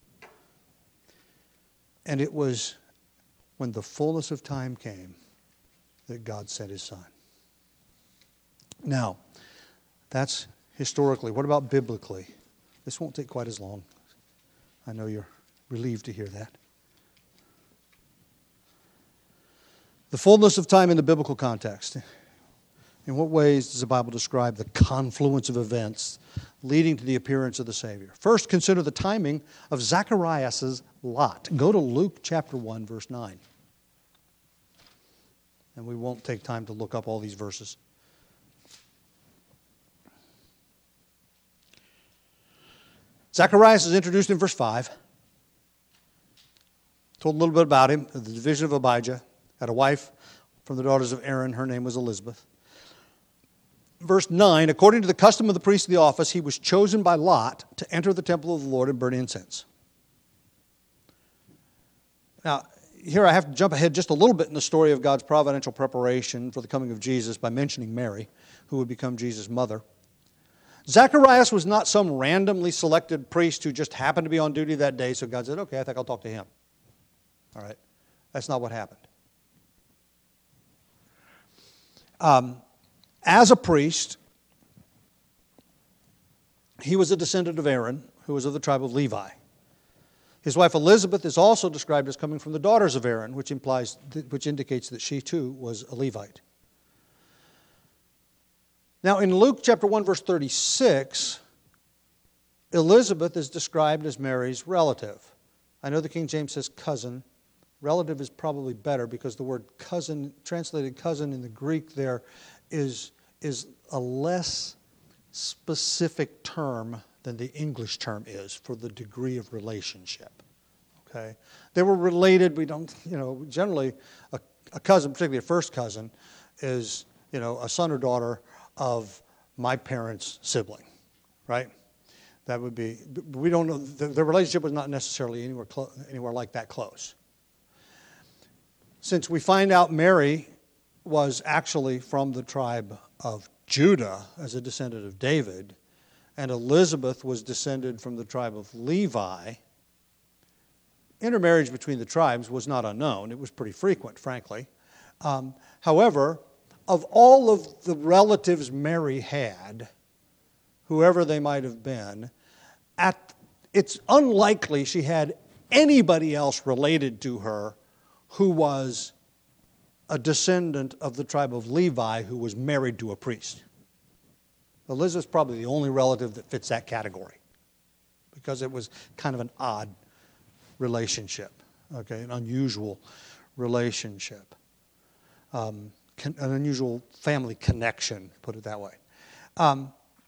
And it was when the fullness of time came that God sent his Son. Now, that's historically. What about biblically? This won't take quite as long. I know you're relieved to hear that. The fullness of time in the biblical context. In what ways does the Bible describe the confluence of events leading to the appearance of the Savior? First, consider the timing of Zacharias' lot. Go to Luke chapter one, verse nine. And we won't take time to look up all these verses. Zacharias is introduced in verse five. Told a little bit about him, the division of Abijah. Had a wife from the daughters of Aaron. Her name was Elizabeth. Verse nine, according to the custom of the priest of the office, he was chosen by lot to enter the temple of the Lord and burn incense. Now, here I have to jump ahead just a little bit in the story of God's providential preparation for the coming of Jesus by mentioning Mary, who would become Jesus' mother. Zacharias was not some randomly selected priest who just happened to be on duty that day, so God said, okay, I think I'll talk to him. All right. That's not what happened. Um, as a priest, he was a descendant of Aaron, who was of the tribe of Levi. His wife Elizabeth is also described as coming from the daughters of Aaron, which implies, which indicates that she too was a Levite. Now, in Luke chapter one, verse thirty-six, Elizabeth is described as Mary's relative. I know the King James says cousin. Relative is probably better because the word cousin, translated cousin in the Greek there, is, is a less specific term than the English term is for the degree of relationship. Okay? They were related. We don't, you know, generally a, a cousin, particularly a first cousin, is, you know, a son or daughter of my parents' sibling, right? That would be, we don't know, the, the relationship was not necessarily anywhere, clo- anywhere like that close. Since we find out Mary was actually from the tribe of Judah as a descendant of David, and Elizabeth was descended from the tribe of Levi, intermarriage between the tribes was not unknown. It was pretty frequent, frankly. Um, however, of all of the relatives Mary had, whoever they might have been, at, it's unlikely she had anybody else related to her who was a descendant of the tribe of Levi who was married to a priest. Elizabeth's probably the only relative that fits that category because it was kind of an odd relationship, okay, an unusual relationship. Um, an unusual family connection, put it that way. Um,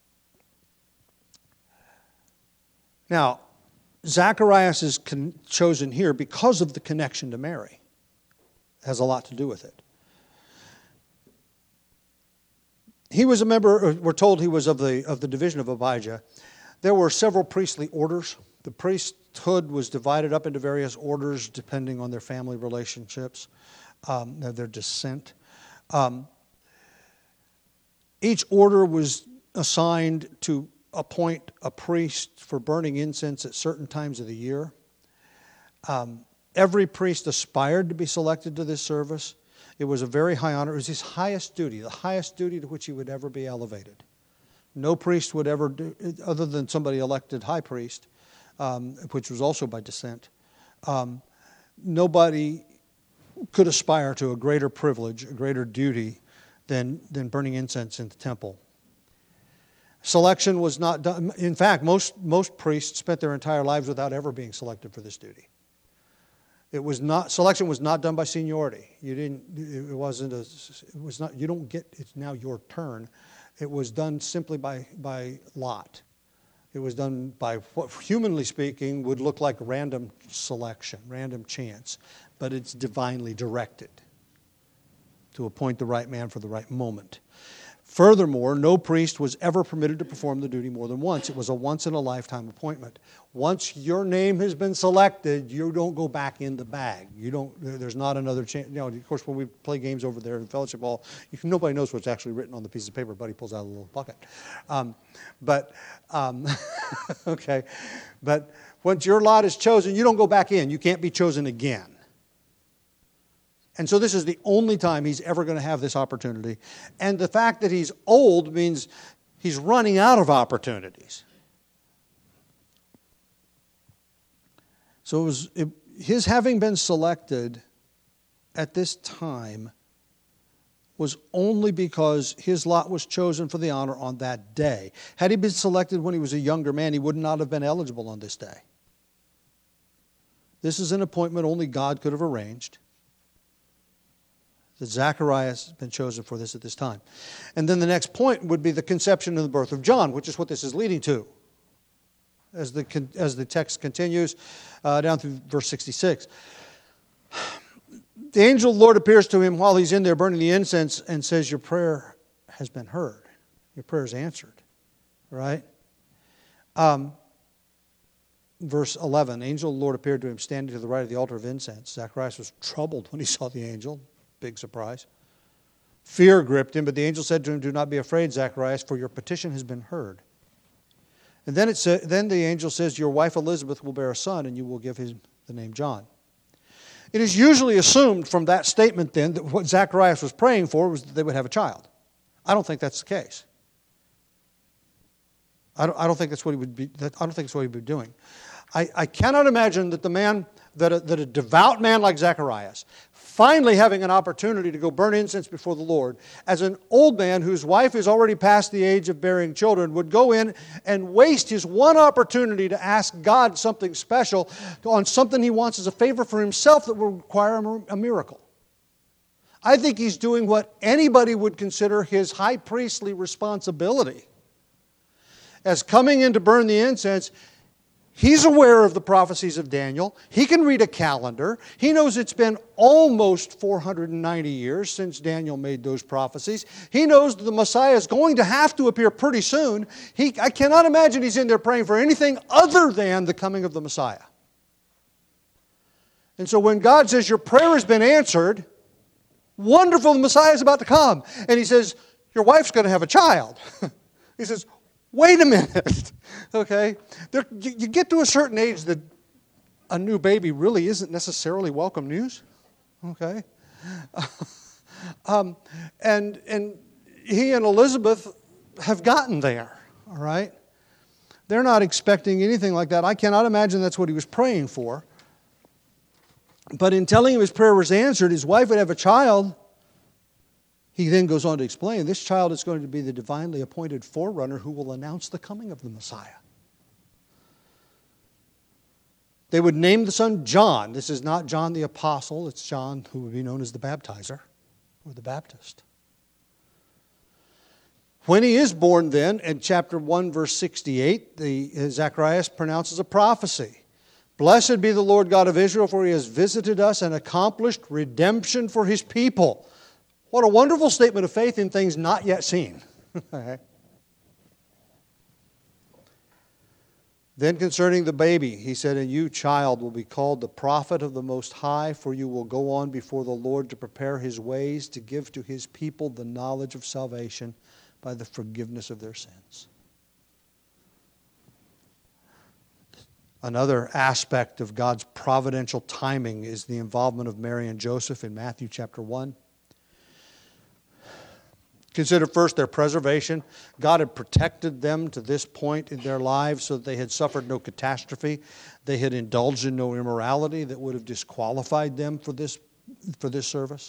now, Zacharias is con- chosen here because of the connection to Mary. It has a lot to do with it. He was a member, we're told he was of the, of the division of Abijah. There were several priestly orders. The priesthood was divided up into various orders depending on their family relationships, um, their descent. Um, each order was assigned to appoint a priest for burning incense at certain times of the year. Um, every priest aspired to be selected to this service. It was a very high honor. It was his highest duty, the highest duty to which he would ever be elevated. No priest would ever do, other than somebody elected high priest, um, which was also by descent, um, nobody could aspire to a greater privilege, a greater duty than, than burning incense in the temple. Selection was not done. In fact, most, most priests spent their entire lives without ever being selected for this duty. It was not, selection was not done by seniority. You didn't, it wasn't a, it was not, you don't get, it's now your turn. It was done simply by, by lot. It was done by what, humanly speaking, would look like random selection, random chance, but it's divinely directed. to appoint the right man for the right moment. Furthermore, no priest was ever permitted to perform the duty more than once. It was a once-in-a-lifetime appointment. Once your name has been selected, you don't go back in the bag. You don't. There's not another chance. You know, of course, when we play games over there in fellowship hall, you, nobody knows what's actually written on the piece of paper. Buddy pulls out a little bucket. Um, but, um, okay. But once your lot is chosen, you don't go back in. You can't be chosen again. And so this is the only time he's ever going to have this opportunity. And the fact that he's old means he's running out of opportunities. So it was, it, his having been selected at this time was only because his lot was chosen for the honor on that day. Had he been selected when he was a younger man, he would not have been eligible on this day. This is an appointment only God could have arranged. That Zacharias has been chosen for this at this time. And then the next point would be the conception and the birth of John, which is what this is leading to. As the, as the text continues uh, down through verse sixty-six. The angel of the Lord appears to him while he's in there burning the incense and says, your prayer has been heard. Your prayer is answered. Right? Um, verse eleven, angel of the Lord appeared to him standing to the right of the altar of incense. Zacharias was troubled when he saw the angel. Big surprise. Fear gripped him, but the angel said to him, do not be afraid, Zacharias, for your petition has been heard. And then, it sa- then the angel says, your wife Elizabeth will bear a son, and you will give him the name John. It is usually assumed from that statement then that what Zacharias was praying for was that they would have a child. I don't think that's the case. I don't, I don't think that's what he would be. That, I don't think that's what he'd be doing. I, I cannot imagine that the man, that a, that a devout man like Zacharias, finally having an opportunity to go burn incense before the Lord, as an old man whose wife is already past the age of bearing children, would go in and waste his one opportunity to ask God something special on something he wants as a favor for himself that will require a miracle. I think he's doing what anybody would consider his high priestly responsibility. As coming in to burn the incense, he's aware of the prophecies of Daniel. He can read a calendar. He knows it's been almost four hundred ninety years since Daniel made those prophecies. He knows that the Messiah is going to have to appear pretty soon. He, I cannot imagine he's in there praying for anything other than the coming of the Messiah. And so when God says, your prayer has been answered, wonderful, the Messiah is about to come. And he says, your wife's going to have a child. He says, wait a minute, okay? There, you, you get to a certain age that a new baby really isn't necessarily welcome news, okay? um, and, and he and Elizabeth have gotten there, all right? They're not expecting anything like that. I cannot imagine that's what he was praying for. But in telling him his prayer was answered, his wife would have a child. He then goes on to explain, this child is going to be the divinely appointed forerunner who will announce the coming of the Messiah. They would name the son John. This is not John the Apostle. It's John who would be known as the Baptizer or the Baptist. When he is born then, in chapter one, verse sixty-eight, the, Zacharias pronounces a prophecy. Blessed be the Lord God of Israel, for he has visited us and accomplished redemption for his people. What a wonderful statement of faith in things not yet seen. Then concerning the baby, he said, and you, child, will be called the prophet of the Most High, for you will go on before the Lord to prepare his ways, to give to his people the knowledge of salvation by the forgiveness of their sins. Another aspect of God's providential timing is the involvement of Mary and Joseph in Matthew chapter one. Consider first their preservation. God had protected them to this point in their lives so that they had suffered no catastrophe. They had indulged in no immorality that would have disqualified them for this, for this service.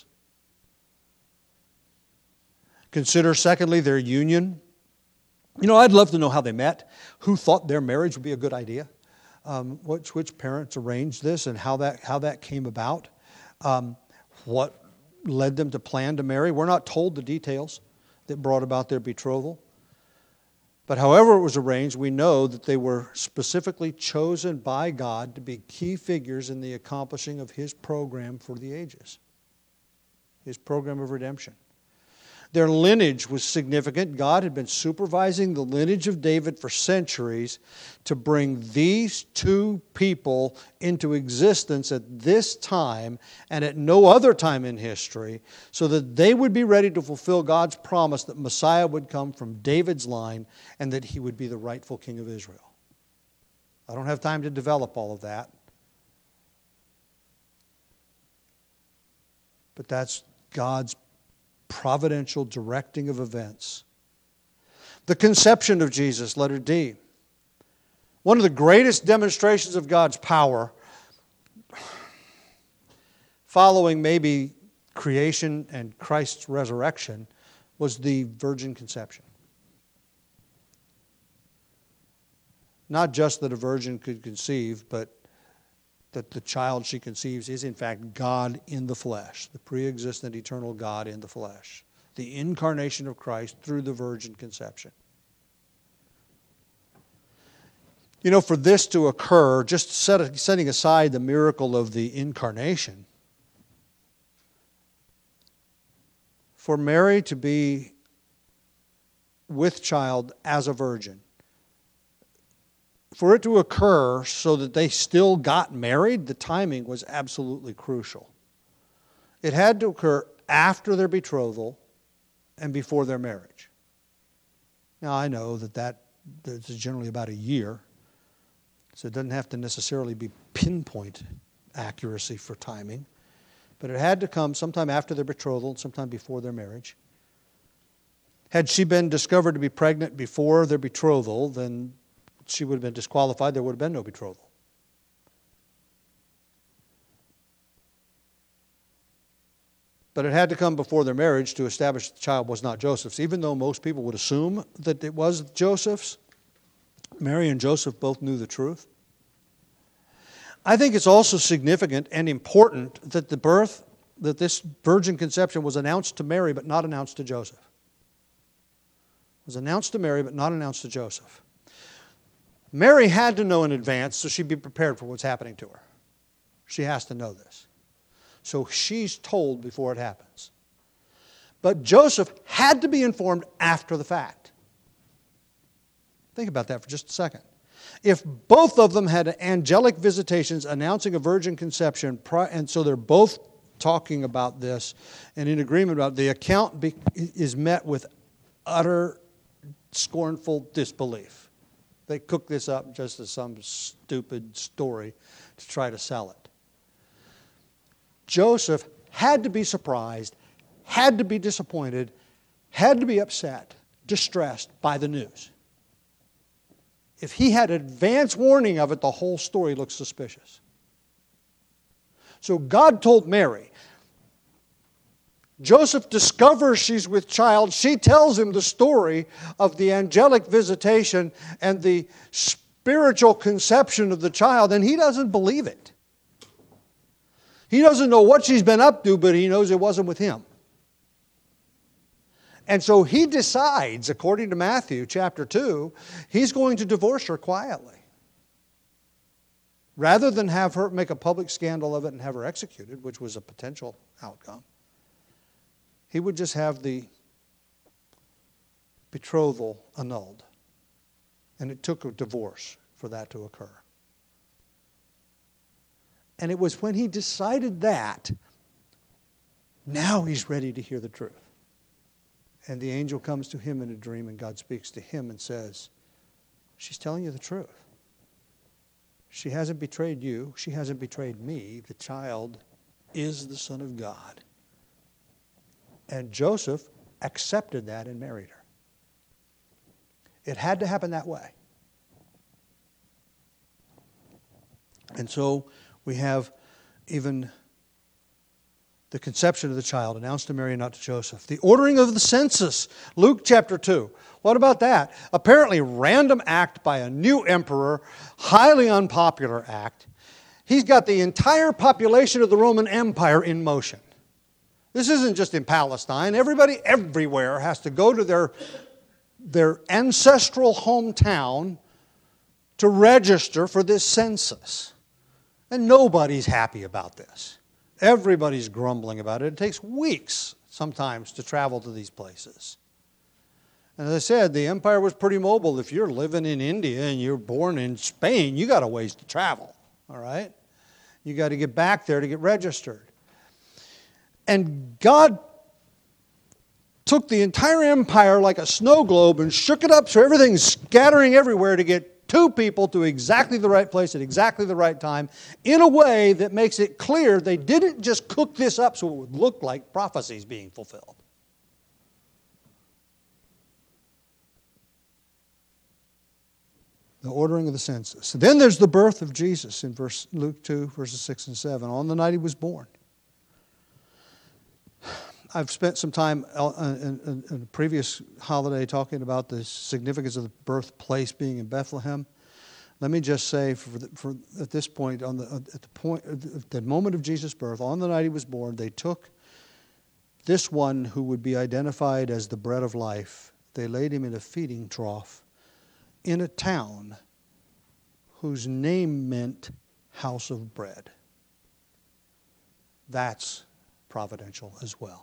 Consider secondly their union. You know, I'd love to know how they met. Who thought their marriage would be a good idea? Um, which, which parents arranged this and how that, how that came about. Um, what led them to plan to marry. We're not told the details that brought about their betrothal. But however it was arranged, we know that they were specifically chosen by God to be key figures in the accomplishing of his program for the ages. His program of redemption. Their lineage was significant. God had been supervising the lineage of David for centuries to bring these two people into existence at this time and at no other time in history, so that they would be ready to fulfill God's promise that Messiah would come from David's line and that he would be the rightful king of Israel. I don't have time to develop all of that. But that's God's providential directing of events. The conception of Jesus, letter D. One of the greatest demonstrations of God's power, following maybe creation and Christ's resurrection, was the virgin conception. Not just that a virgin could conceive, but that the child she conceives is in fact God in the flesh, the pre-existent eternal God in the flesh, the incarnation of Christ through the virgin conception. You know, for this to occur, just set, setting aside the miracle of the incarnation, for Mary to be with child as a virgin, for it to occur so that they still got married, the timing was absolutely crucial. It had to occur after their betrothal and before their marriage. Now, I know that that is generally about a year, so it doesn't have to necessarily be pinpoint accuracy for timing, but it had to come sometime after their betrothal and sometime before their marriage. Had she been discovered to be pregnant before their betrothal, then she would have been disqualified. There would have been no betrothal. But it had to come before their marriage to establish the child was not Joseph's. Even though most people would assume that it was Joseph's, Mary and Joseph both knew the truth. I think it's also significant and important that the birth, that this virgin conception was announced to Mary but not announced to Joseph. It was announced to Mary but not announced to Joseph. Mary had to know in advance so she'd be prepared for what's happening to her. She has to know this. So she's told before it happens. But Joseph had to be informed after the fact. Think about that for just a second. If both of them had angelic visitations announcing a virgin conception, and so they're both talking about this and in agreement about it, the account be, is met with utter scornful disbelief. They cook this up just as some stupid story to try to sell it. Joseph had to be surprised, had to be disappointed, had to be upset, distressed by the news. If he had advance warning of it, the whole story looks suspicious. So God told Mary. Joseph discovers she's with child. She tells him the story of the angelic visitation and the spiritual conception of the child, and he doesn't believe it. He doesn't know what she's been up to, but he knows it wasn't with him. And so he decides, according to Matthew chapter two, he's going to divorce her quietly. Rather than have her make a public scandal of it and have her executed, which was a potential outcome. He would just have the betrothal annulled. And it took a divorce for that to occur. And it was when he decided that, now he's ready to hear the truth. And the angel comes to him in a dream, and God speaks to him and says, she's telling you the truth. She hasn't betrayed you. She hasn't betrayed me. The child is the Son of God. And Joseph accepted that and married her. It had to happen that way. And so we have even the conception of the child announced to Mary and not to Joseph. The ordering of the census, Luke chapter two. What about that? Apparently random act by a new emperor, highly unpopular act. He's got the entire population of the Roman Empire in motion. This isn't just in Palestine. Everybody everywhere has to go to their, their ancestral hometown to register for this census. And nobody's happy about this. Everybody's grumbling about it. It takes weeks sometimes to travel to these places. And as I said, the empire was pretty mobile. If you're living in India and you're born in Spain, you got a ways to travel, all right? You got to get back there to get registered. And God took the entire empire like a snow globe and shook it up so everything's scattering everywhere to get two people to exactly the right place at exactly the right time in a way that makes it clear they didn't just cook this up so it would look like prophecies being fulfilled. The ordering of the census. Then there's the birth of Jesus in verse Luke two, verses six and seven. On the night he was born. I've spent some time in, in, in a previous holiday talking about the significance of the birthplace being in Bethlehem. Let me just say, for, the, for at this point, on the at the point, at the moment of Jesus' birth, on the night he was born, they took this one who would be identified as the bread of life. They laid him in a feeding trough in a town whose name meant house of bread. That's providential as well.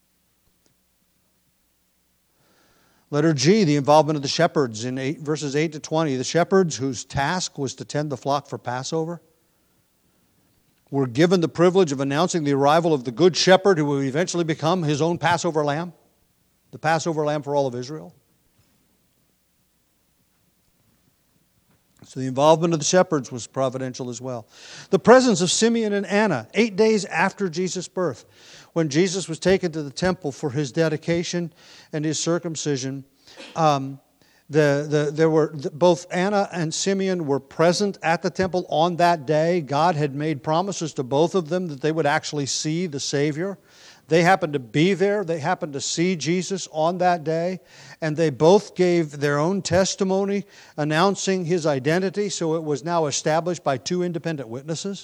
Letter G, the involvement of the shepherds in eight, verses eight to twenty. The shepherds whose task was to tend the flock for Passover were given the privilege of announcing the arrival of the good shepherd who would eventually become his own Passover lamb, the Passover lamb for all of Israel. So the involvement of the shepherds was providential as well. The presence of Simeon and Anna, eight days after Jesus' birth, when Jesus was taken to the temple for his dedication and his circumcision, um, the, the, there were both Anna and Simeon were present at the temple on that day. God had made promises to both of them that they would actually see the Savior. They happened to be there. They happened to see Jesus on that day. And they both gave their own testimony announcing his identity. So it was now established by two independent witnesses.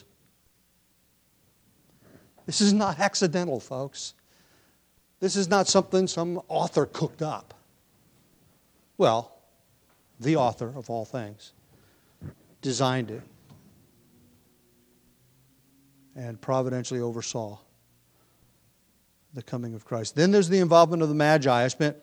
This is not accidental, folks. This is not something some author cooked up. Well, the author of all things designed it and providentially oversaw the coming of Christ. Then there's the involvement of the Magi. I spent,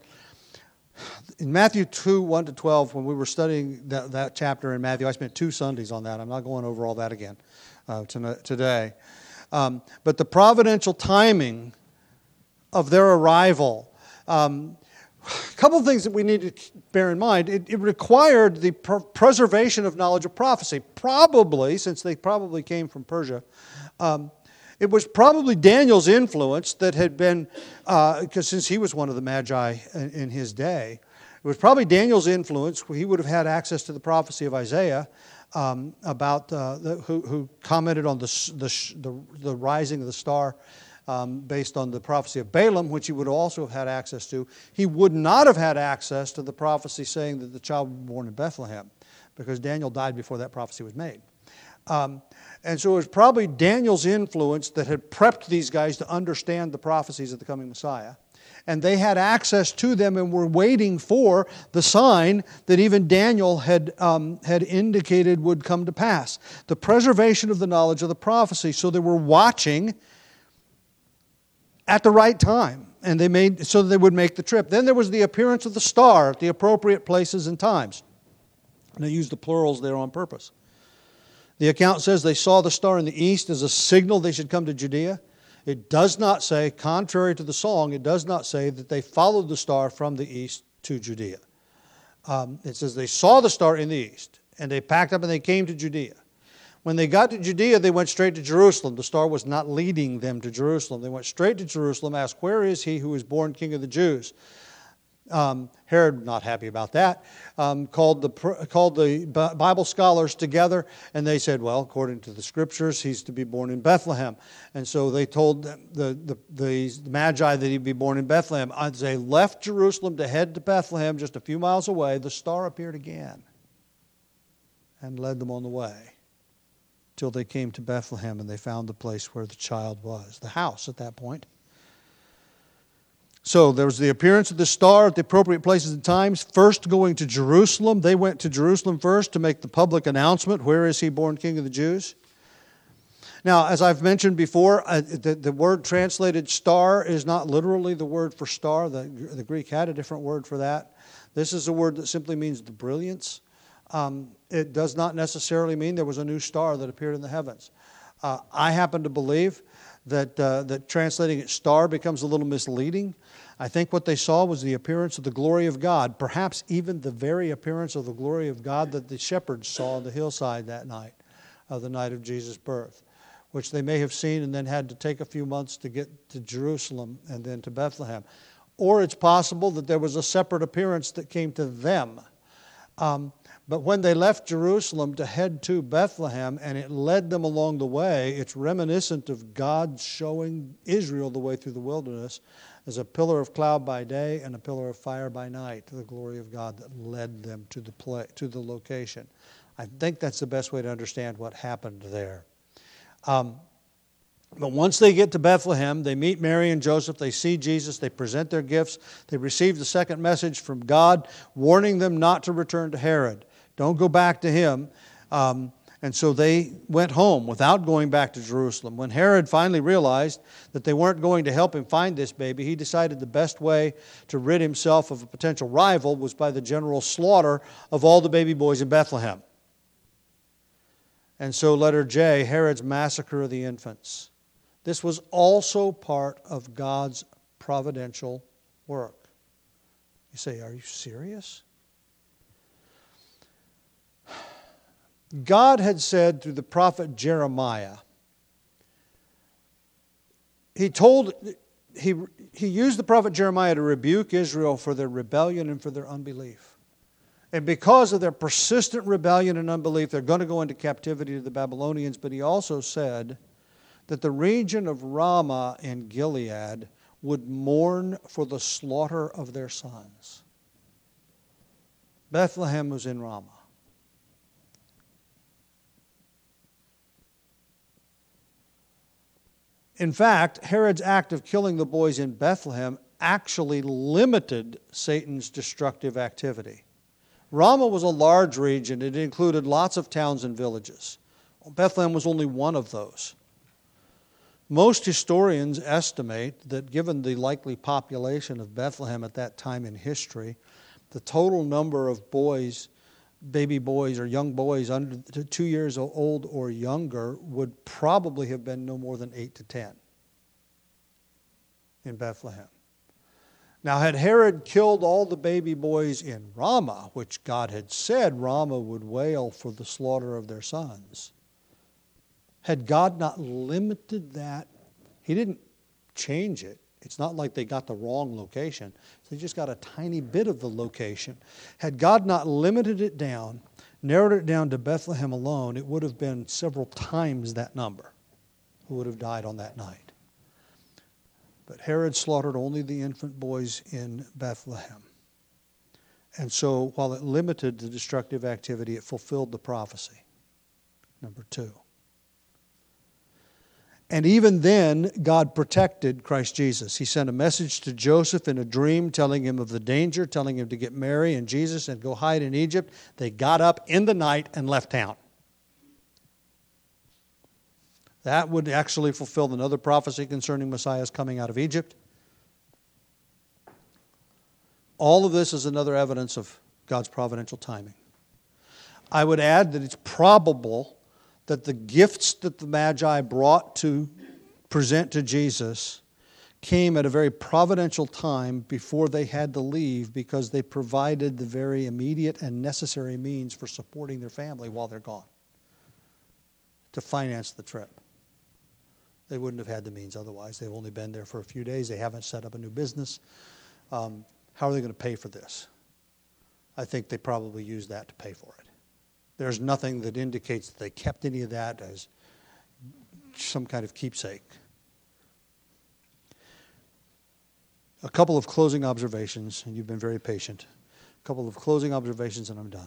in Matthew two, one to twelve, when we were studying that, that chapter in Matthew, I spent two Sundays on that. I'm not going over all that again uh, today. Um, but the providential timing of their arrival, um, a couple of things that we need to bear in mind. It, it required the pr- preservation of knowledge of prophecy. Probably, since they probably came from Persia, um, it was probably Daniel's influence that had been, because uh, since he was one of the Magi in, in his day, it was probably Daniel's influence. He would have had access to the prophecy of Isaiah um, about uh, the, who, who commented on the, the the the rising of the star um, based on the prophecy of Balaam, which he would also have had access to. He would not have had access to the prophecy saying that the child would be born in Bethlehem, because Daniel died before that prophecy was made. Um, and so it was probably Daniel's influence that had prepped these guys to understand the prophecies of the coming Messiah. And they had access to them and were waiting for the sign that even Daniel had, um, had indicated would come to pass. The preservation of the knowledge of the prophecy. So they were watching at the right time. And they made so that they would make the trip. Then there was the appearance of the star at the appropriate places and times. And they used the plurals there on purpose. The account says they saw the star in the east as a signal they should come to Judea. It does not say, contrary to the song, it does not say that they followed the star from the east to Judea. Um, it says they saw the star in the east, and they packed up and they came to Judea. When they got to Judea, they went straight to Jerusalem. The star was not leading them to Jerusalem. They went straight to Jerusalem, asked, "Where is he who is born King of the Jews?" Um, Herod, not happy about that, um, called the called the Bible scholars together, and they said, well, according to the Scriptures, he's to be born in Bethlehem. And so they told the, the, the, the Magi that he'd be born in Bethlehem. As they left Jerusalem to head to Bethlehem, just a few miles away, the star appeared again and led them on the way till they came to Bethlehem, and they found the place where the child was, the house at that point. So there was the appearance of the star at the appropriate places and times. First going to Jerusalem. They went to Jerusalem first to make the public announcement, where is he born King of the Jews? Now, as I've mentioned before, uh, the, the word translated star is not literally the word for star. The, the Greek had a different word for that. This is a word that simply means the brilliance. Um, it does not necessarily mean there was a new star that appeared in the heavens. Uh, I happen to believe that, uh, that translating it star becomes a little misleading. I think what they saw was the appearance of the glory of God, perhaps even the very appearance of the glory of God that the shepherds saw on the hillside that night, of the night of Jesus' birth, which they may have seen and then had to take a few months to get to Jerusalem and then to Bethlehem. Or it's possible that there was a separate appearance that came to them. Um, but when they left Jerusalem to head to Bethlehem and it led them along the way, it's reminiscent of God showing Israel the way through the wilderness as a pillar of cloud by day and a pillar of fire by night, the glory of God that led them to the play, to the location. I think that's the best way to understand what happened there. Um, but once they get to Bethlehem, they meet Mary and Joseph, they see Jesus, they present their gifts, they receive the second message from God, warning them not to return to Herod. Don't go back to him. Um, and so they went home without going back to Jerusalem. When Herod finally realized that they weren't going to help him find this baby, he decided the best way to rid himself of a potential rival was by the general slaughter of all the baby boys in Bethlehem. And so letter J, Herod's massacre of the infants. This was also part of God's providential work. You say, are you serious? God had said through the prophet Jeremiah, he told, he, he used the prophet Jeremiah to rebuke Israel for their rebellion and for their unbelief. And because of their persistent rebellion and unbelief, they're going to go into captivity to the Babylonians. But he also said that the region of Ramah in Gilead would mourn for the slaughter of their sons. Bethlehem was in Ramah. In fact, Herod's act of killing the boys in Bethlehem actually limited Satan's destructive activity. Ramah was a large region. It included lots of towns and villages. Bethlehem was only one of those. Most historians estimate that given the likely population of Bethlehem at that time in history, the total number of boys, baby boys or young boys under two years old or younger would probably have been no more than eight to ten in Bethlehem. Now, had Herod killed all the baby boys in Ramah, which God had said Ramah would wail for the slaughter of their sons, had God not limited that, he didn't change it. It's not like they got the wrong location. They just got a tiny bit of the location. Had God not limited it down, narrowed it down to Bethlehem alone, it would have been several times that number who would have died on that night. But Herod slaughtered only the infant boys in Bethlehem. And so while it limited the destructive activity, it fulfilled the prophecy. Number two. And even then, God protected Christ Jesus. He sent a message to Joseph in a dream telling him of the danger, telling him to get Mary and Jesus and go hide in Egypt. They got up in the night and left town. That would actually fulfill another prophecy concerning Messiah's coming out of Egypt. All of this is another evidence of God's providential timing. I would add that it's probable that the gifts that the Magi brought to present to Jesus came at a very providential time before they had to leave, because they provided the very immediate and necessary means for supporting their family while they're gone, to finance the trip. They wouldn't have had the means otherwise. They've only been there for a few days. They haven't set up a new business. Um, how are they going to pay for this? I think they probably used that to pay for it. There's nothing that indicates that they kept any of that as some kind of keepsake. A couple of closing observations, and you've been very patient. A couple of closing observations, and I'm done.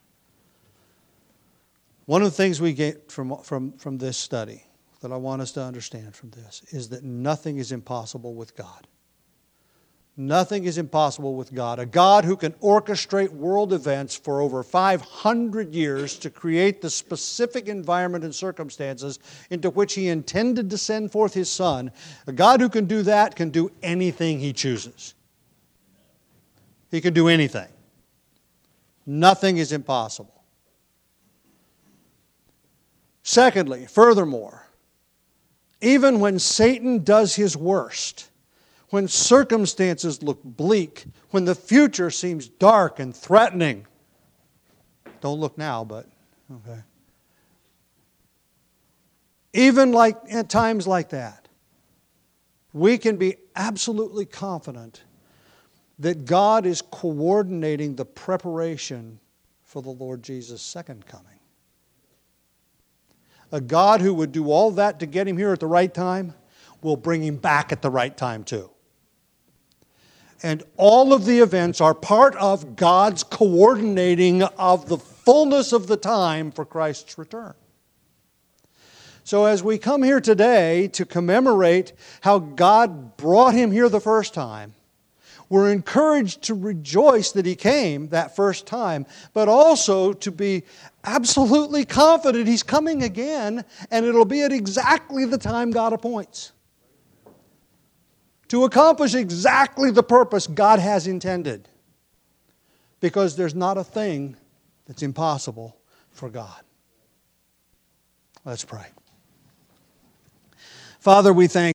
One of the things we get from, from, from this study that I want us to understand from this is that nothing is impossible with God. Nothing is impossible with God. A God who can orchestrate world events for over five hundred years to create the specific environment and circumstances into which He intended to send forth His Son. A God who can do that can do anything He chooses. He can do anything. Nothing is impossible. Secondly, furthermore, even when Satan does his worst, when circumstances look bleak, when the future seems dark and threatening, don't look now, but okay. Even like at times like that, we can be absolutely confident that God is coordinating the preparation for the Lord Jesus' second coming. A God who would do all that to get Him here at the right time will bring Him back at the right time too. And all of the events are part of God's coordinating of the fullness of the time for Christ's return. So as we come here today to commemorate how God brought Him here the first time, we're encouraged to rejoice that He came that first time, but also to be absolutely confident He's coming again, and it'll be at exactly the time God appoints, to accomplish exactly the purpose God has intended. Because there's not a thing that's impossible for God. Let's pray. Father, we thank